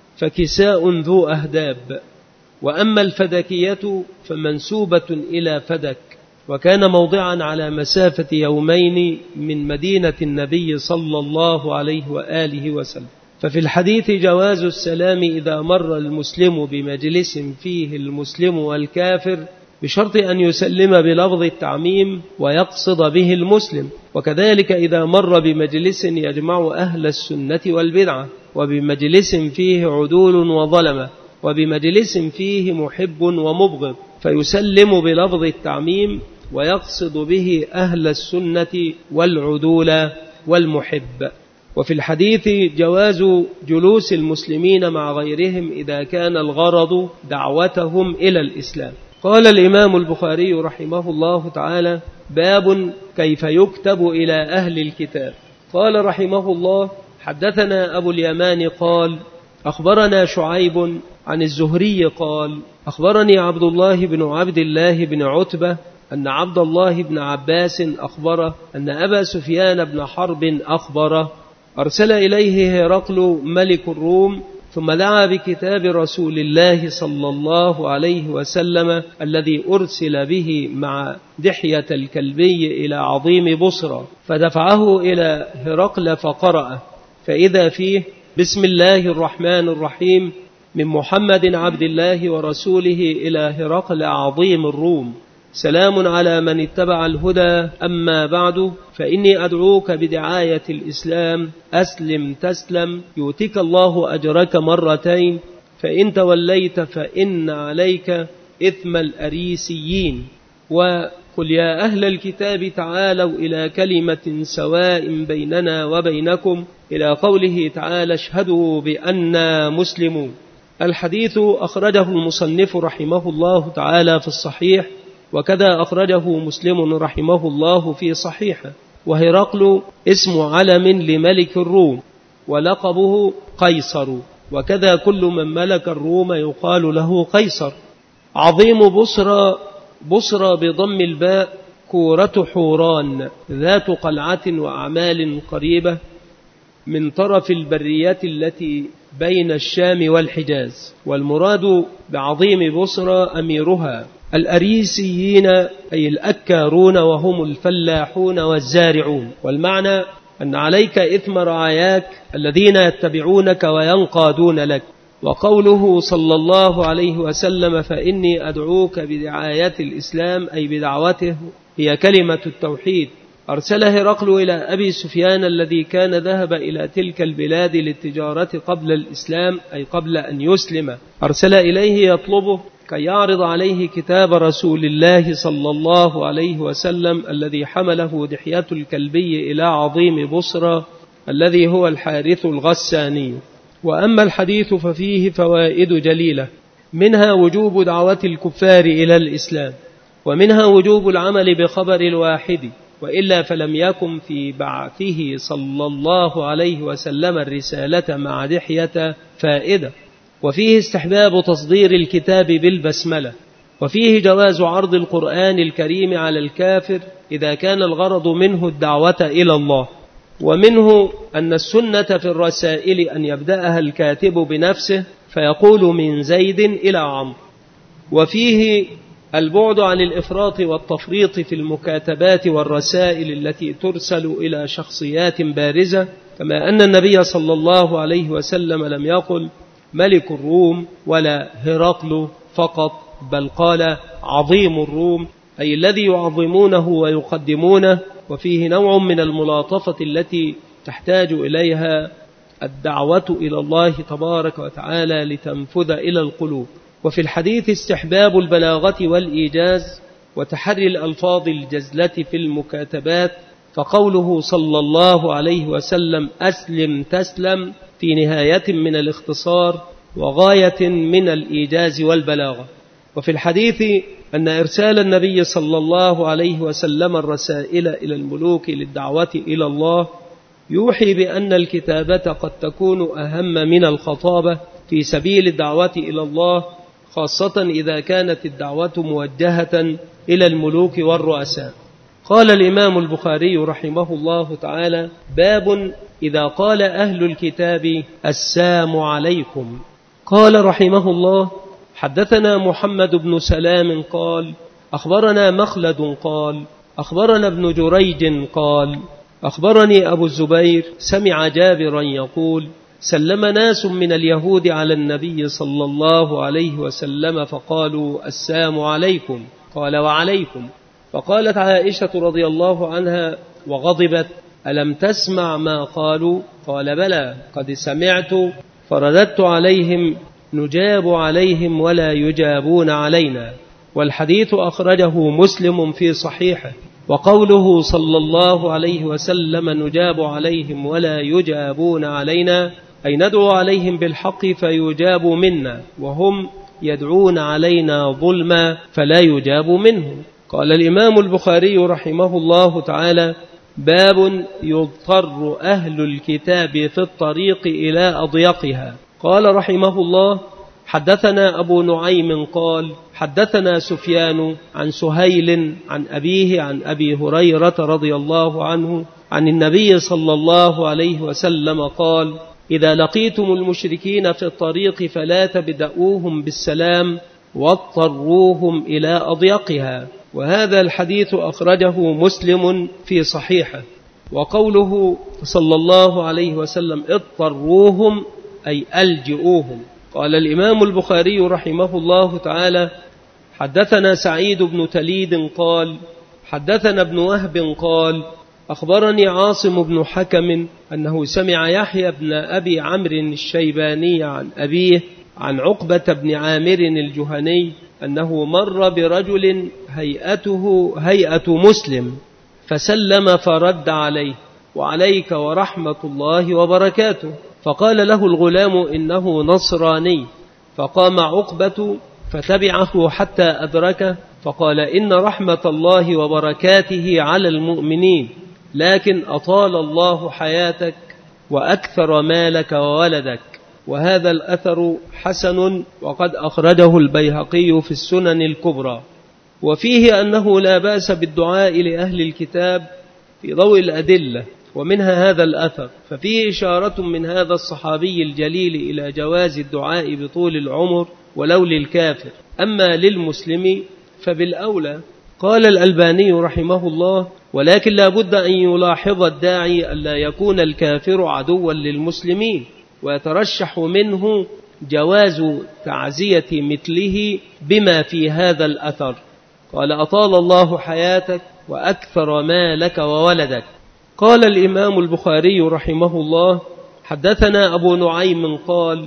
فكساء ذو أهداب. وأما الفدكية فمنسوبة إلى فدك، وكان موضعا على مسافة يومين من مدينة النبي صلى الله عليه وآله وسلم. ففي الحديث جواز السلام إذا مر المسلم بمجلس فيه المسلم والكافر، بشرط أن يسلم بلفظ التعميم ويقصد به المسلم، وكذلك إذا مر بمجلس يجمع أهل السنة والبدعة، وبمجلس فيه عدول وظلمة، وبمجلس فيه محب ومبغض، فيسلم بلفظ التعميم ويقصد به أهل السنة والعدول والمحب. وفي الحديث جواز جلوس المسلمين مع غيرهم إذا كان الغرض دعوتهم إلى الإسلام. قال الإمام البخاري رحمه الله تعالى: باب كيف يكتب إلى أهل الكتاب. قال رحمه الله: حدثنا أبو اليمان قال أخبرنا شعيب عن الزهري قال أخبرني عبد الله بن عبد الله بن عتبة أن عبد الله بن عباس أخبره أن أبا سفيان بن حرب أخبره أرسل إليه هرقل ملك الروم، ثم دعا بكتاب رسول الله صلى الله عليه وسلم الذي أرسل به مع دحية الكلبي إلى عظيم بصرى، فدفعه إلى هرقل فقرأه، فإذا فيه: بسم الله الرحمن الرحيم، من محمد عبد الله ورسوله إلى هرقل عظيم الروم، سلام على من اتبع الهدى، أما بعد، فإني أدعوك بدعاية الإسلام، أسلم تسلم، يؤتك الله أجرك مرتين، فإن توليت فإن عليك إثم الأريسيين. وقل يا أهل الكتاب تعالوا إلى كلمة سواء بيننا وبينكم، إلى قوله تعالى: اشهدوا بأننا مسلمون. الحديث أخرجه المصنف رحمه الله تعالى في الصحيح، وكذا أخرجه مسلم رحمه الله في صحيحه. وهرقل اسم علم لملك الروم، ولقبه قيصر، وكذا كل من ملك الروم يقال له قيصر. عظيم بصرى، بصرى بضم الباء، كورة حوران، ذات قلعة وأعمال قريبة من طرف البرية التي بين الشام والحجاز، والمراد بعظيم بصرى أميرها. الأريسيين أي الأكارون، وهم الفلاحون والزارعون. والمعنى أن عليك إثم رعاياك الذين يتبعونك وينقادون لك. وقوله صلى الله عليه وسلم: فإني أدعوك بدعاية الإسلام، أي بدعوته، هي كلمة التوحيد. أرسل هرقل إلى أبي سفيان الذي كان ذهب إلى تلك البلاد للتجارة قبل الإسلام، أي قبل أن يسلم، أرسل إليه يطلبه كي يعرض عليه كتاب رسول الله صلى الله عليه وسلم الذي حمله دحية الكلبي إلى عظيم بصرى الذي هو الحارث الغساني. وأما الحديث ففيه فوائد جليلة، منها وجوب دعوة الكفار إلى الإسلام، ومنها وجوب العمل بخبر الواحد، وإلا فلم يكن في بعثه صلى الله عليه وسلم الرسالة مع دحية فائدة. وفيه استحباب تصدير الكتاب بالبسملة، وفيه جواز عرض القرآن الكريم على الكافر إذا كان الغرض منه الدعوة إلى الله. ومنه أن السنة في الرسائل أن يبدأها الكاتب بنفسه فيقول: من زيد إلى عمرو. وفيه البعد عن الإفراط والتفريط في المكاتبات والرسائل التي ترسل إلى شخصيات بارزة، كما أن النبي صلى الله عليه وسلم لم يقل ملك الروم ولا هرقل فقط، بل قال عظيم الروم، أي الذي يعظمونه ويقدمونه. وفيه نوع من الملاطفة التي تحتاج إليها الدعوة إلى الله تبارك وتعالى لتنفذ إلى القلوب. وفي الحديث استحباب البلاغة والإيجاز وتحري الألفاظ الجزلة في المكاتبات، فقوله صلى الله عليه وسلم أسلم تسلم في نهاية من الاختصار وغاية من الإيجاز والبلاغة. وفي الحديث أن إرسال النبي صلى الله عليه وسلم الرسائل إلى الملوك للدعوة إلى الله يوحي بأن الكتابة قد تكون أهم من الخطابة في سبيل الدعوة إلى الله، خاصة إذا كانت الدعوة موجهة إلى الملوك والرؤساء. قال الإمام البخاري رحمه الله تعالى: باب إذا قال أهل الكتاب السلام عليكم. قال رحمه الله: حدثنا محمد بن سلام قال أخبرنا مخلد قال أخبرنا ابن جريج قال أخبرني أبو الزبير سمع جابرا يقول: سلم ناس من اليهود على النبي صلى الله عليه وسلم فقالوا السلام عليكم. قال: وعليكم. فقالت عائشة رضي الله عنها وغضبت: ألم تسمع ما قالوا؟ قال: بلى قد سمعت. فرددت عليهم: نجاب عليهم ولا يجابون علينا. والحديث أخرجه مسلم في صحيحه. وقوله صلى الله عليه وسلم نجاب عليهم ولا يجابون علينا، أي ندعو عليهم بالحق فيجابوا منا، وهم يدعون علينا ظلما فلا يجاب منهم. قال الإمام البخاري رحمه الله تعالى: باب يضطر أهل الكتاب في الطريق إلى أضيقها. قال رحمه الله: حدثنا أبو نعيم قال حدثنا سفيان عن سهيل عن أبيه عن أبي هريرة رضي الله عنه عن النبي صلى الله عليه وسلم قال: إذا لقيتم المشركين في الطريق فلا تبدأوهم بالسلام واضطروهم إلى أضيقها. وهذا الحديث أخرجه مسلم في صحيحه. وقوله صلى الله عليه وسلم اضطروهم أي ألجئوهم. قال الإمام البخاري رحمه الله تعالى: حدثنا سعيد بن تليد قال حدثنا ابن وهب قال أخبرني عاصم بن حكم أنه سمع يحيى بن أبي عمرو الشيباني عن أبيه عن عقبة بن عامر الجهني أنه مر برجل هيئته هيئة مسلم فسلم فرد عليه: وعليك ورحمة الله وبركاته. فقال له الغلام: إنه نصراني. فقام عقبة فتبعه حتى أدركه فقال: إن رحمة الله وبركاته على المؤمنين، لكن أطال الله حياتك وأكثر مالك وولدك. وهذا الأثر حسن، وقد أخرجه البيهقي في السنن الكبرى. وفيه أنه لا بأس بالدعاء لأهل الكتاب في ضوء الأدلة، ومنها هذا الأثر، ففيه إشارة من هذا الصحابي الجليل إلى جواز الدعاء بطول العمر ولو للكافر، أما للمسلم فبالأولى. قال الألباني رحمه الله: ولكن لا بد أن يلاحظ الداعي ألا يكون الكافر عدوا للمسلمين، ويترشح منه جواز تعزية مثله بما في هذا الأثر. قال: أطال الله حياتك وأكثر مالك وولدك. قال الإمام البخاري رحمه الله: حدثنا أبو نعيم قال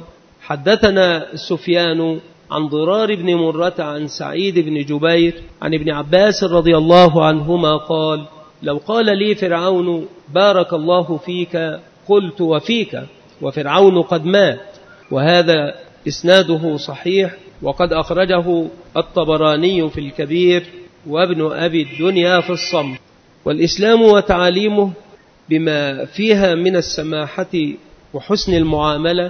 حدثنا سفيان عن ضرار بن مرة عن سعيد بن جبير عن ابن عباس رضي الله عنهما قال: لو قال لي فرعون بارك الله فيك قلت وفيك، وفرعون قد مات. وهذا إسناده صحيح، وقد أخرجه الطبراني في الكبير وابن أبي الدنيا في الصمت. والإسلام وتعاليمه بما فيها من السماحة وحسن المعاملة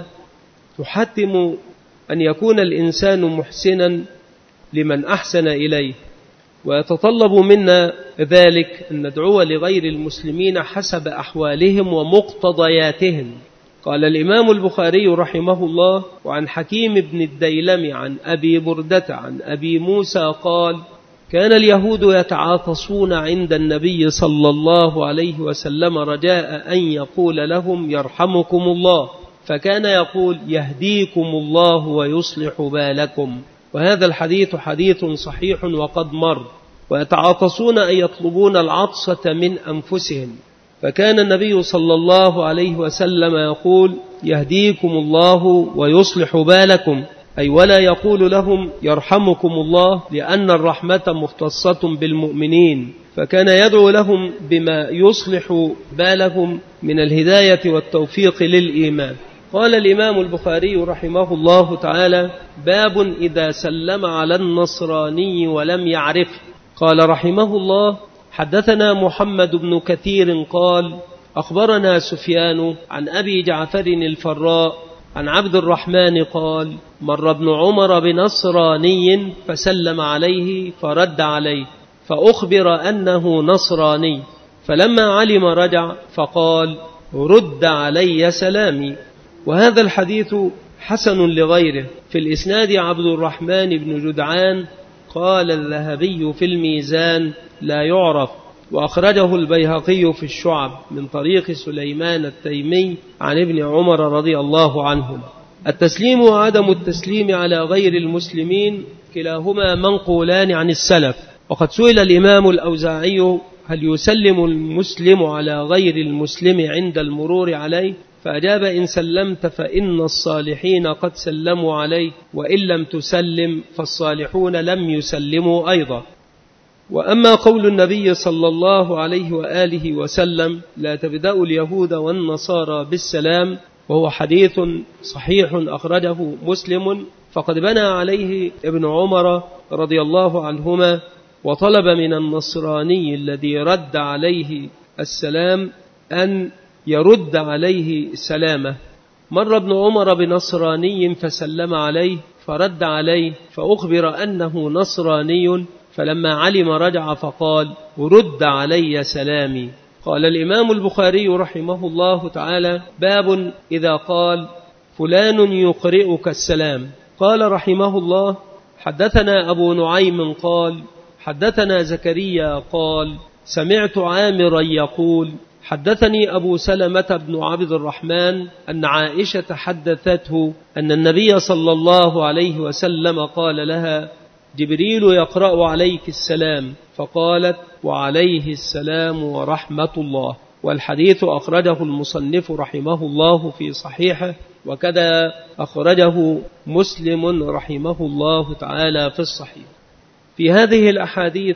تحتم أن يكون الإنسان محسنا لمن أحسن إليه، ويتطلب منا ذلك أن ندعو لغير المسلمين حسب أحوالهم ومقتضياتهم. قال الإمام البخاري رحمه الله: وعن حكيم بن الديلم عن أبي بردة عن أبي موسى قال: كان اليهود يتعاطسون عند النبي صلى الله عليه وسلم رجاء أن يقول لهم يرحمكم الله، فكان يقول يهديكم الله ويصلح بالكم، وهذا الحديث حديث صحيح وقد مر. ويتعاطسون أن يطلبون العطسة من أنفسهم، فكان النبي صلى الله عليه وسلم يقول يهديكم الله ويصلح بالكم، أي ولا يقول لهم يرحمكم الله، لأن الرحمة مختصة بالمؤمنين، فكان يدعو لهم بما يصلح بالهم من الهداية والتوفيق للإيمان. قال الإمام البخاري رحمه الله تعالى: باب إذا سلم على النصراني ولم يعرفه. قال رحمه الله: حدثنا محمد بن كثير قال أخبرنا سفيان عن أبي جعفر الفراء عن عبد الرحمن قال مر ابن عمر بنصراني فسلم عليه فرد عليه، فأخبر أنه نصراني، فلما علم رجع فقال رد علي سلامي. وهذا الحديث حسن لغيره. في الإسناد عبد الرحمن بن جدعان، قال الذهبي في الميزان لا يعرف، وأخرجه البيهقي في الشعب من طريق سليمان التيمي عن ابن عمر رضي الله عنهم. التسليم وعدم التسليم على غير المسلمين كلاهما منقولان عن السلف. وقد سئل الإمام الأوزاعي هل يسلم المسلم على غير المسلم عند المرور عليه؟ فأجاب إن سلمت فإن الصالحين قد سلموا عليه، وإن لم تسلم فالصالحون لم يسلموا أيضا. وأما قول النبي صلى الله عليه وآله وسلم لا تبدأوا اليهود والنصارى بالسلام، وهو حديث صحيح أخرجه مسلم، فقد بنى عليه ابن عمر رضي الله عنهما، وطلب من النصراني الذي رد عليه السلام أن يرد عليه سلامه. مر ابن عمر بنصراني فسلم عليه فرد عليه، فأخبر أنه نصراني، فلما علم رجع فقال رد علي سلامي. قال الإمام البخاري رحمه الله تعالى: باب إذا قال فلان يقرئك السلام. قال رحمه الله: حدثنا أبو نعيم قال حدثنا زكريا قال سمعت عامرا يقول حدثني أبو سلمة بن عبد الرحمن أن عائشة حدثته أن النبي صلى الله عليه وسلم قال لها جبريل يقرأ عليك السلام، فقالت وعليه السلام ورحمة الله. والحديث أخرجه المصنف رحمه الله في صحيحه، وكذا أخرجه مسلم رحمه الله تعالى في الصحيح. في هذه الأحاديث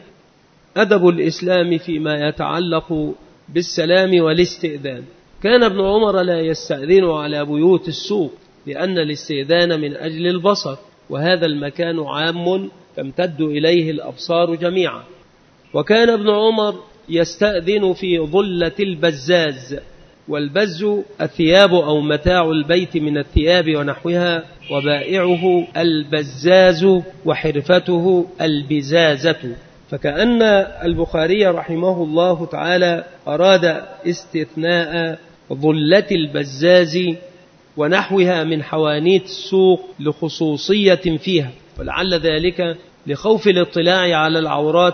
أدب الإسلام فيما يتعلق بالسلام والاستئذان. كان ابن عمر لا يستأذن على بيوت السوق، لأن الاستئذان من أجل البصر، وهذا المكان عام تمتد إليه الأبصار جميعا. وكان ابن عمر يستأذن في ظلة البزاز، والبز الثياب أو متاع البيت من الثياب ونحوها، وبائعه البزاز وحرفته البزازة. فكأن البخاري رحمه الله تعالى أراد استثناء ظلة البزاز ونحوها من حوانيت السوق لخصوصية فيها، ولعل ذلك لخوف الاطلاع على العورات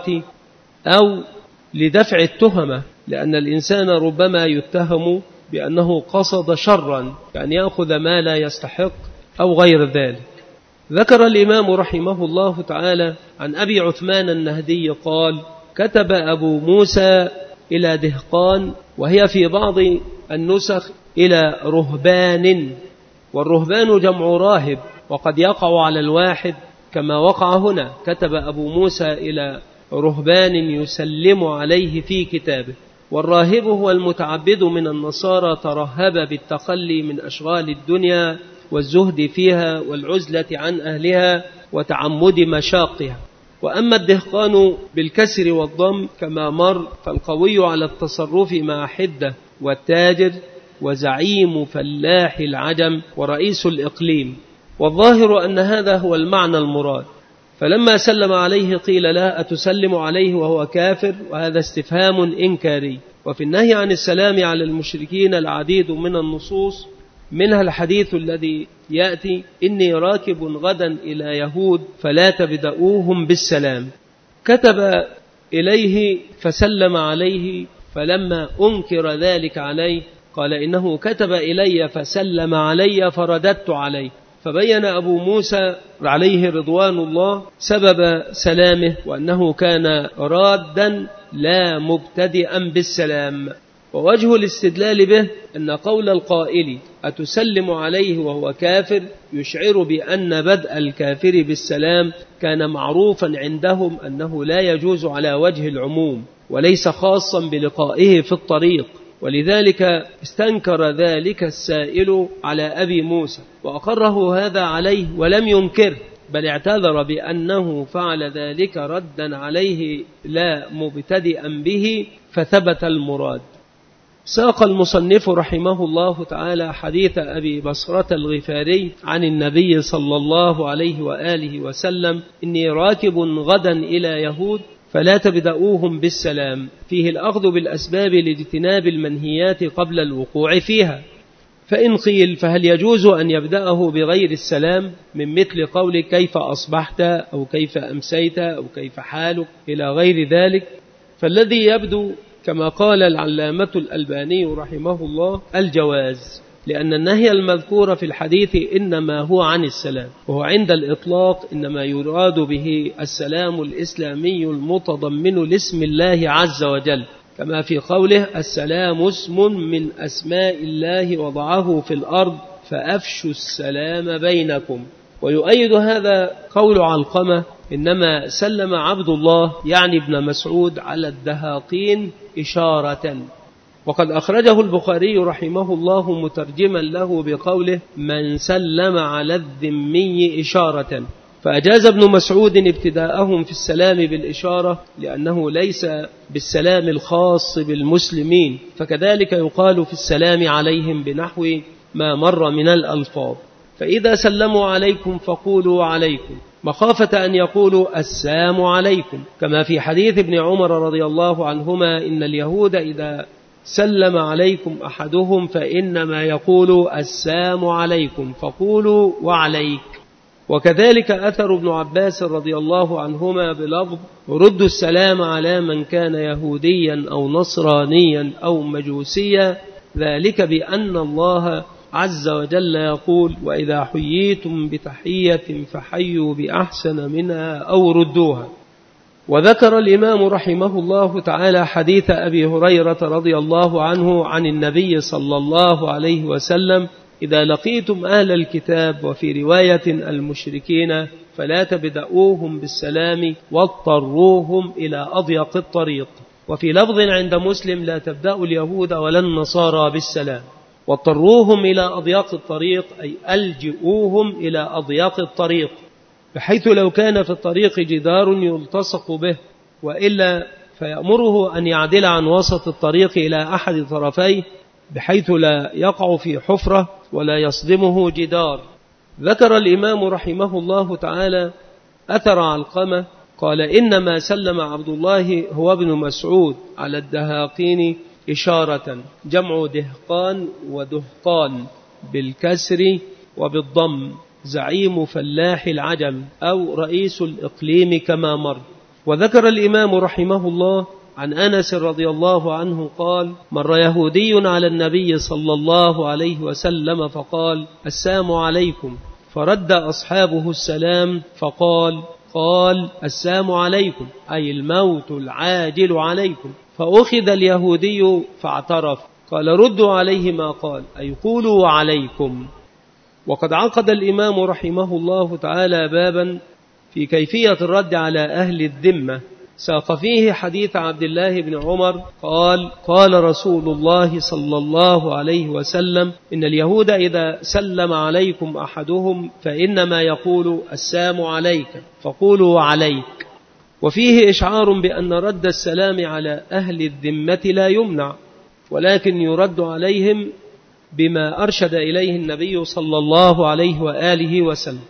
أو لدفع التهمة، لأن الإنسان ربما يتهم بأنه قصد شرا، يعني يأخذ ما لا يستحق أو غير ذلك. ذكر الإمام رحمه الله تعالى عن أبي عثمان النهدي قال كتب أبو موسى إلى دهقان، وهي في بعض النسخ إلى رهبان، والرهبان جمع راهب، وقد يقع على الواحد كما وقع هنا. كتب أبو موسى إلى رهبان يسلم عليه في كتابه. والراهب هو المتعبد من النصارى، ترهب بالتخلي من أشغال الدنيا والزهد فيها والعزلة عن أهلها وتعمد مشاقها. وأما الدهقان بالكسر والضم كما مر فالقوي على التصرف مع حدة، والتاجر وزعيم فلاح العجم ورئيس الإقليم. والظاهر أن هذا هو المعنى المراد. فلما سلم عليه قيل لا أتسلم عليه وهو كافر، وهذا استفهام إنكاري. وفي النهي عن السلام على المشركين العديد من النصوص، منها الحديث الذي يأتي إني راكب غدا إلى يهود فلا تبدأوهم بالسلام. كتب إليه فسلم عليه، فلما أنكر ذلك عليه قال إنه كتب إلي فسلم علي فرددت عليه. فبين أبو موسى عليه رضوان الله سبب سلامه، وأنه كان رادا لا مبتدئا بالسلام. ووجه الاستدلال به أن قول القائل أتسلم عليه وهو كافر يشعر بأن بدء الكافر بالسلام كان معروفا عندهم أنه لا يجوز على وجه العموم وليس خاصا بلقائه في الطريق، ولذلك استنكر ذلك السائل على أبي موسى وأقره هذا عليه ولم ينكر، بل اعتذر بأنه فعل ذلك ردا عليه لا مبتدئا به، فثبت المراد. ساق المصنف رحمه الله تعالى حديث أبي بصرة الغفاري عن النبي صلى الله عليه وآله وسلم: إني راكب غدا إلى يهود فلا تبدأوهم بالسلام، فيه الأخذ بالأسباب لاجتناب المنهيات قبل الوقوع فيها. فإن قيل فهل يجوز أن يبدأه بغير السلام من مثل قول كيف أصبحت أو كيف أمسيت أو كيف حالك إلى غير ذلك، فالذي يبدو كما قال العلامة الألباني رحمه الله الجواز، لأن النهي المذكور في الحديث إنما هو عن السلام، وهو عند الإطلاق إنما يراد به السلام الإسلامي المتضمن لاسم الله عز وجل، كما في قوله السلام اسم من أسماء الله وضعه في الأرض فأفشوا السلام بينكم. ويؤيد هذا قول علقمة: إنما سلم عبد الله يعني ابن مسعود على الدهاقين إشارة. وقد أخرجه البخاري رحمه الله مترجما له بقوله من سلم على الذمي إشارة، فأجاز ابن مسعود ابتداءهم في السلام بالإشارة لأنه ليس بالسلام الخاص بالمسلمين، فكذلك يقال في السلام عليهم بنحو ما مر من الألفاظ. فإذا سلموا عليكم فقولوا عليكم، مخافة أن يقولوا السلام عليكم، كما في حديث ابن عمر رضي الله عنهما إن اليهود إذا سلم عليكم أحدهم فإنما يقول السلام عليكم فقولوا وعليك. وكذلك أثر ابن عباس رضي الله عنهما بلفظ ردوا السلام على من كان يهوديا أو نصرانيا أو مجوسيا، ذلك بأن الله عز وجل يقول وإذا حييتم بتحية فحيوا بأحسن منها أو ردوها. وذكر الإمام رحمه الله تعالى حديث أبي هريرة رضي الله عنه عن النبي صلى الله عليه وسلم: إذا لقيتم أهل الكتاب، وفي رواية المشركين، فلا تبدأوهم بالسلام واضطروهم إلى أضيق الطريق. وفي لفظ عند مسلم: لا تبدأوا اليهود ولا النصارى بالسلام. واضطروهم إلى أضيق الطريق أي ألجئوهم إلى أضيق الطريق، بحيث لو كان في الطريق جدار يلتصق به وإلا فيأمره أن يعدل عن وسط الطريق إلى أحد طرفيه بحيث لا يقع في حفرة ولا يصدمه جدار. ذكر الإمام رحمه الله تعالى أثر علقمة قال: إنما سلم عبد الله هو ابن مسعود على الدهاقين إشارة، جمع دهقان ودهقان بالكسر وبالضم، زعيم فلاح العجم أو رئيس الإقليم كما مر. وذكر الإمام رحمه الله عن أنس رضي الله عنه قال: مر يهودي على النبي صلى الله عليه وسلم فقال: السلام عليكم، فرد أصحابه السلام فقال قال السلام عليكم أي الموت العاجل عليكم. فأخذ اليهودي فاعترف، قال: ردوا عليه ما قال أي قولوا عليكم. وقد عقد الإمام رحمه الله تعالى بابا في كيفية الرد على أهل الذمة، ساق فيه حديث عبد الله بن عمر قال: قال رسول الله صلى الله عليه وسلم: إن اليهود إذا سلم عليكم أحدهم فإنما يقول السلام عليك فقولوا عليك. وفيه إشعار بأن رد السلام على أهل الذمة لا يمنع، ولكن يرد عليهم بما أرشد إليه النبي صلى الله عليه وآله وسلم.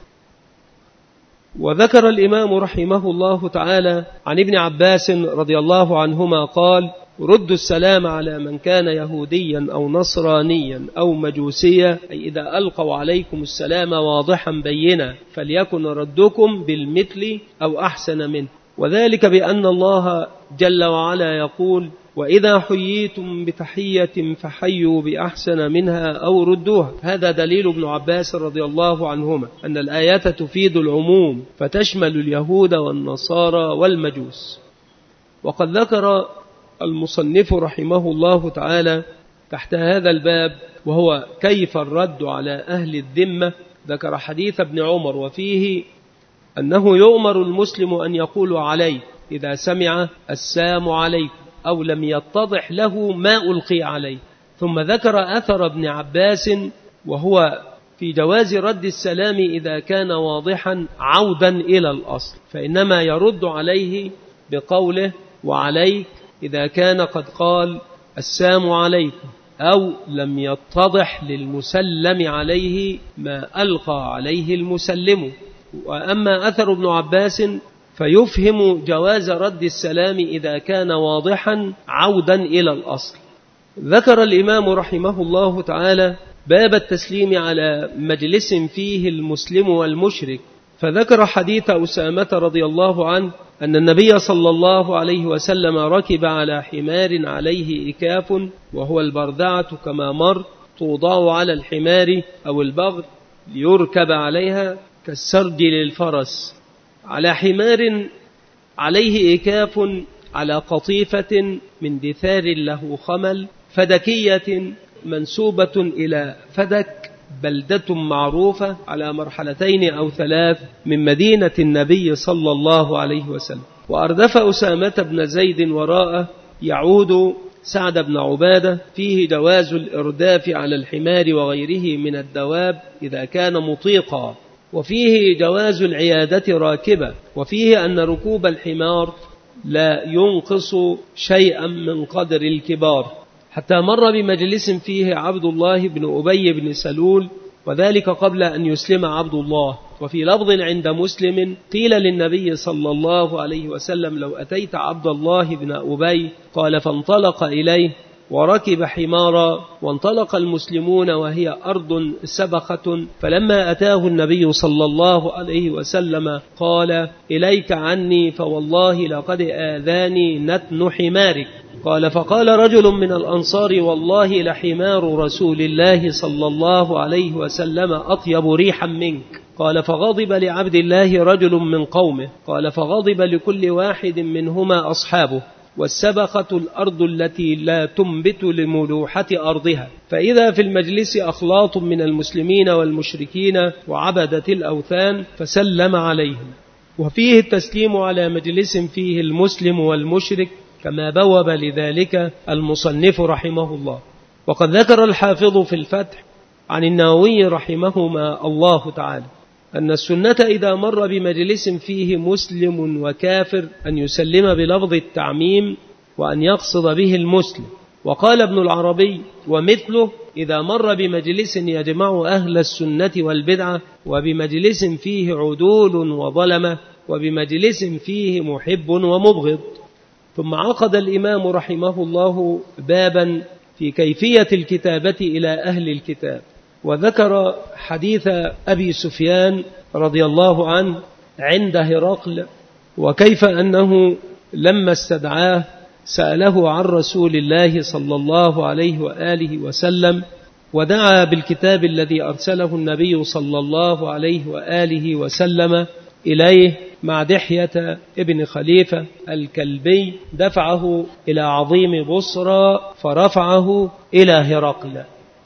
وذكر الإمام رحمه الله تعالى عن ابن عباس رضي الله عنهما قال: ردوا السلام على من كان يهوديا أو نصرانيا أو مجوسيا، أي إذا ألقوا عليكم السلام واضحا بينا فليكن ردكم بالمثل أو أحسن منه. وذلك بأن الله جل وعلا يقول: وإذا حييتم بتحية فحيوا بأحسن منها أو ردوها. هذا دليل ابن عباس رضي الله عنهما أن الآية تفيد العموم فتشمل اليهود والنصارى والمجوس. وقد ذكر المصنف رحمه الله تعالى تحت هذا الباب وهو كيف الرد على أهل الذمة، ذكر حديث ابن عمر وفيه أنه يؤمر المسلم أن يقول عليه إذا سمع السلام عليكم أو لم يتضح له ما ألقي عليه. ثم ذكر أثر ابن عباس وهو في جواز رد السلام إذا كان واضحا عودا إلى الأصل، فإنما يرد عليه بقوله وعليك إذا كان قد قال السلام عليكم أو لم يتضح للمسلم عليه ما ألقى عليه المسلم. وأما أثر ابن عباس فيفهم جواز رد السلام إذا كان واضحا عودا إلى الأصل. ذكر الإمام رحمه الله تعالى باب التسليم على مجلس فيه المسلم والمشرك، فذكر حديث أسامة رضي الله عنه أن النبي صلى الله عليه وسلم ركب على حمار عليه إكاف وهو البردعة كما مر، توضع على الحمار أو البغل ليركب عليها كالسرج للفرس، على حمار عليه إكاف على قطيفة من دثار له خمل فدكية منسوبة إلى فدك بلدة معروفة على مرحلتين أو ثلاث من مدينة النبي صلى الله عليه وسلم. وأردف أسامة بن زيد وراءه يعود سعد بن عبادة فيه جواز الإرداف على الحمار وغيره من الدواب إذا كان مطيقا، وفيه جواز العيادة راكبة، وفيه أن ركوب الحمار لا ينقص شيئا من قدر الكبار، حتى مر بمجلس فيه عبد الله بن أبي بن سلول وذلك قبل أن يسلم عبد الله. وفي لفظ عند مسلم قيل للنبي صلى الله عليه وسلم لو أتيت عبد الله بن أبي، قال فانطلق إليه وركب حمارا، وانطلق المسلمون وهي أرض سبخة، فلما أتاه النبي صلى الله عليه وسلم قال إليك عني فوالله لقد آذاني نتن حمارك. قال فقال رجل من الأنصار والله لحمار رسول الله صلى الله عليه وسلم أطيب ريحا منك. قال فغضب لعبد الله رجل من قومه، قال فغضب لكل واحد منهما أصحابه. والسبخة الأرض التي لا تنبت لملوحة أرضها، فإذا في المجلس أخلاط من المسلمين والمشركين وعبدة الأوثان فسلم عليهم. وفيه التسليم على مجلس فيه المسلم والمشرك كما بوب لذلك المصنف رحمه الله. وقد ذكر الحافظ في الفتح عن النووي رحمهما الله تعالى أن السنة إذا مر بمجلس فيه مسلم وكافر أن يسلم بلفظ التعميم وأن يقصد به المسلم. وقال ابن العربي ومثله إذا مر بمجلس يجمع أهل السنة والبدعة، وبمجلس فيه عدول وظلمة، وبمجلس فيه محب ومبغض. ثم عقد الإمام رحمه الله بابا في كيفية الكتابة إلى أهل الكتاب، وذكر حديث أبي سفيان رضي الله عنه عند هرقل، وكيف أنه لما استدعاه سأله عن رسول الله صلى الله عليه وآله وسلم، ودعا بالكتاب الذي أرسله النبي صلى الله عليه وآله وسلم إليه مع دحية ابن خليفة الكلبي، دفعه إلى عظيم بصرى فرفعه إلى هرقل.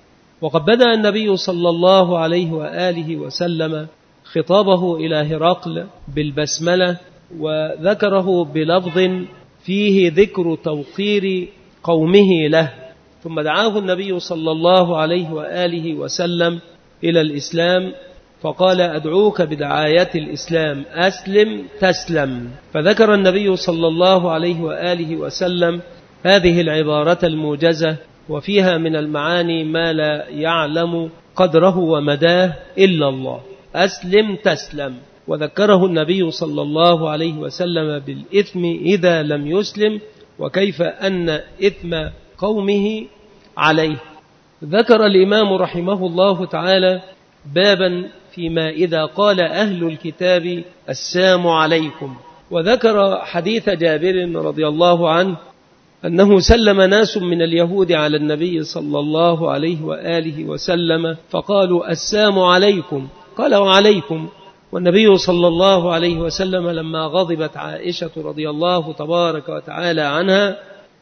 وقد بدأ النبي صلى الله عليه وآله وسلم خطابه إلى هرقل بالبسملة، وذكره بلفظ فيه ذكر توقير قومه له، ثم دعاه النبي صلى الله عليه وآله وسلم إلى الإسلام، فقال أدعوك بدعاية الإسلام أسلم تسلم. فذكر النبي صلى الله عليه وآله وسلم هذه العبارة الموجزة، وفيها من المعاني ما لا يعلم قدره ومداه إلا الله، أسلم تسلم. وذكره النبي صلى الله عليه وسلم بالإثم إذا لم يسلم، وكيف أن إثم قومه عليه. ذكر الإمام رحمه الله تعالى بابا فيما إذا قال أهل الكتاب السلام عليكم، وذكر حديث جابر رضي الله عنه أنه سلم ناس من اليهود على النبي صلى الله عليه وآله وسلم فقالوا السلام عليكم، قال وعليكم. والنبي صلى الله عليه وسلم لما غضبت عائشة رضي الله تبارك وتعالى عنها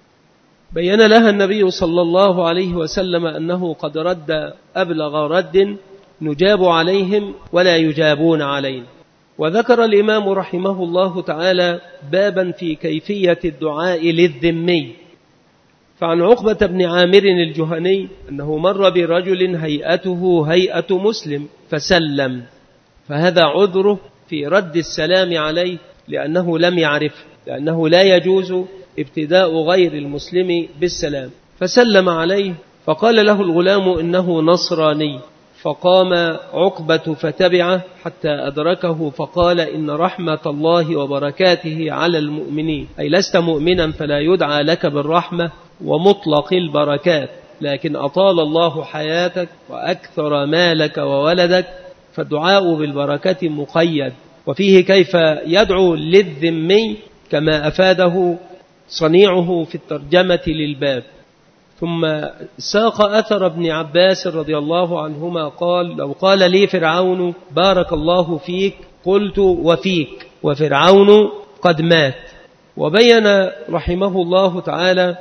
بين لها النبي صلى الله عليه وسلم أنه قد رد أبلغ رد نجاب عليهم ولا يجابون علينا. وذكر الإمام رحمه الله تعالى بابا في كيفية الدعاء للذمي. فعن عقبة بن عامر الجهني أنه مر برجل هيئته هيئة مسلم فسلم، فهذا عذره في رد السلام عليه لأنه لم يعرف، لأنه لا يجوز ابتداء غير المسلم بالسلام. فسلم عليه فقال له الغلام إنه نصراني، فقام عقبة فتبعه حتى أدركه فقال إن رحمة الله وبركاته على المؤمنين، أي لست مؤمنا فلا يدعى لك بالرحمة ومطلق البركات، لكن أطال الله حياتك وأكثر مالك وولدك، فالدعاء بالبركة مقيد. وفيه كيف يدعو للذمي كما أفاده صنيعه في الترجمة للباب. ثم ساق أثر ابن عباس رضي الله عنهما قال لو قال لي فرعون بارك الله فيك قلت وفيك وفرعون قد مات. وبين رحمه الله تعالى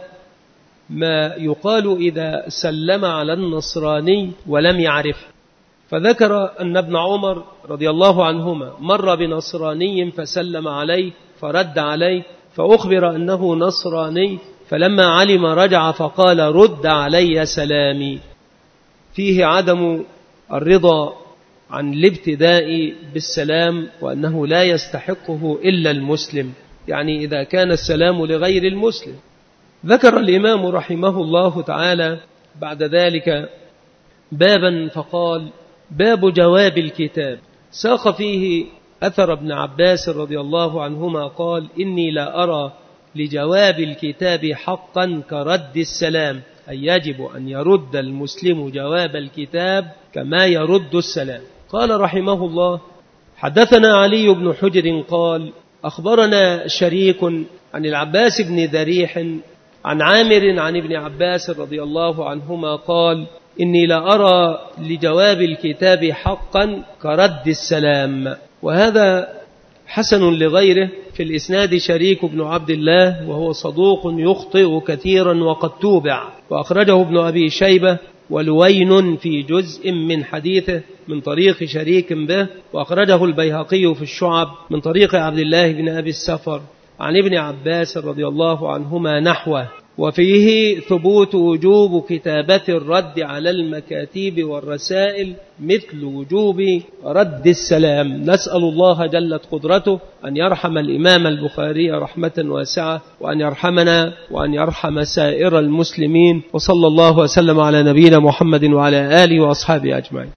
ما يقال إذا سلم على النصراني ولم يعرف، فذكر أن ابن عمر رضي الله عنهما مر بنصراني فسلم عليه فرد عليه، فأخبر أنه نصراني، فلما علم رجع فقال رد علي سلامي. فيه عدم الرضا عن الابتداء بالسلام وأنه لا يستحقه إلا المسلم، يعني إذا كان السلام لغير المسلم. ذكر الإمام رحمه الله تعالى بعد ذلك بابا فقال باب جواب الكتاب. ساق فيه أثر ابن عباس رضي الله عنهما قال إني لا أرى لجواب الكتاب حقا كرد السلام، أي يجب أن يرد المسلم جواب الكتاب كما يرد السلام. قال رحمه الله حدثنا علي بن حجر قال أخبرنا شريك عن العباس بن ذريح عن عامر عن ابن عباس رضي الله عنهما قال إني لا أرى لجواب الكتاب حقا كرد السلام. وهذا حسن لغيره. في الإسناد شريك بن عبد الله وهو صدوق يخطئ كثيرا وقد توبع، وأخرجه ابن أبي شيبة ولوين في جزء من حديثه من طريق شريك به، وأخرجه البيهقي في الشعب من طريق عبد الله بن أبي السفر عن ابن عباس رضي الله عنهما نحوه. وفيه ثبوت وجوب كتابة الرد على المكاتيب والرسائل مثل وجوب رد السلام. نسأل الله جلت قدرته أن يرحم الإمام البخاري رحمة واسعة، وأن يرحمنا وأن يرحم سائر المسلمين. وصلى الله وسلم على نبينا محمد وعلى آله وأصحابه أجمعين.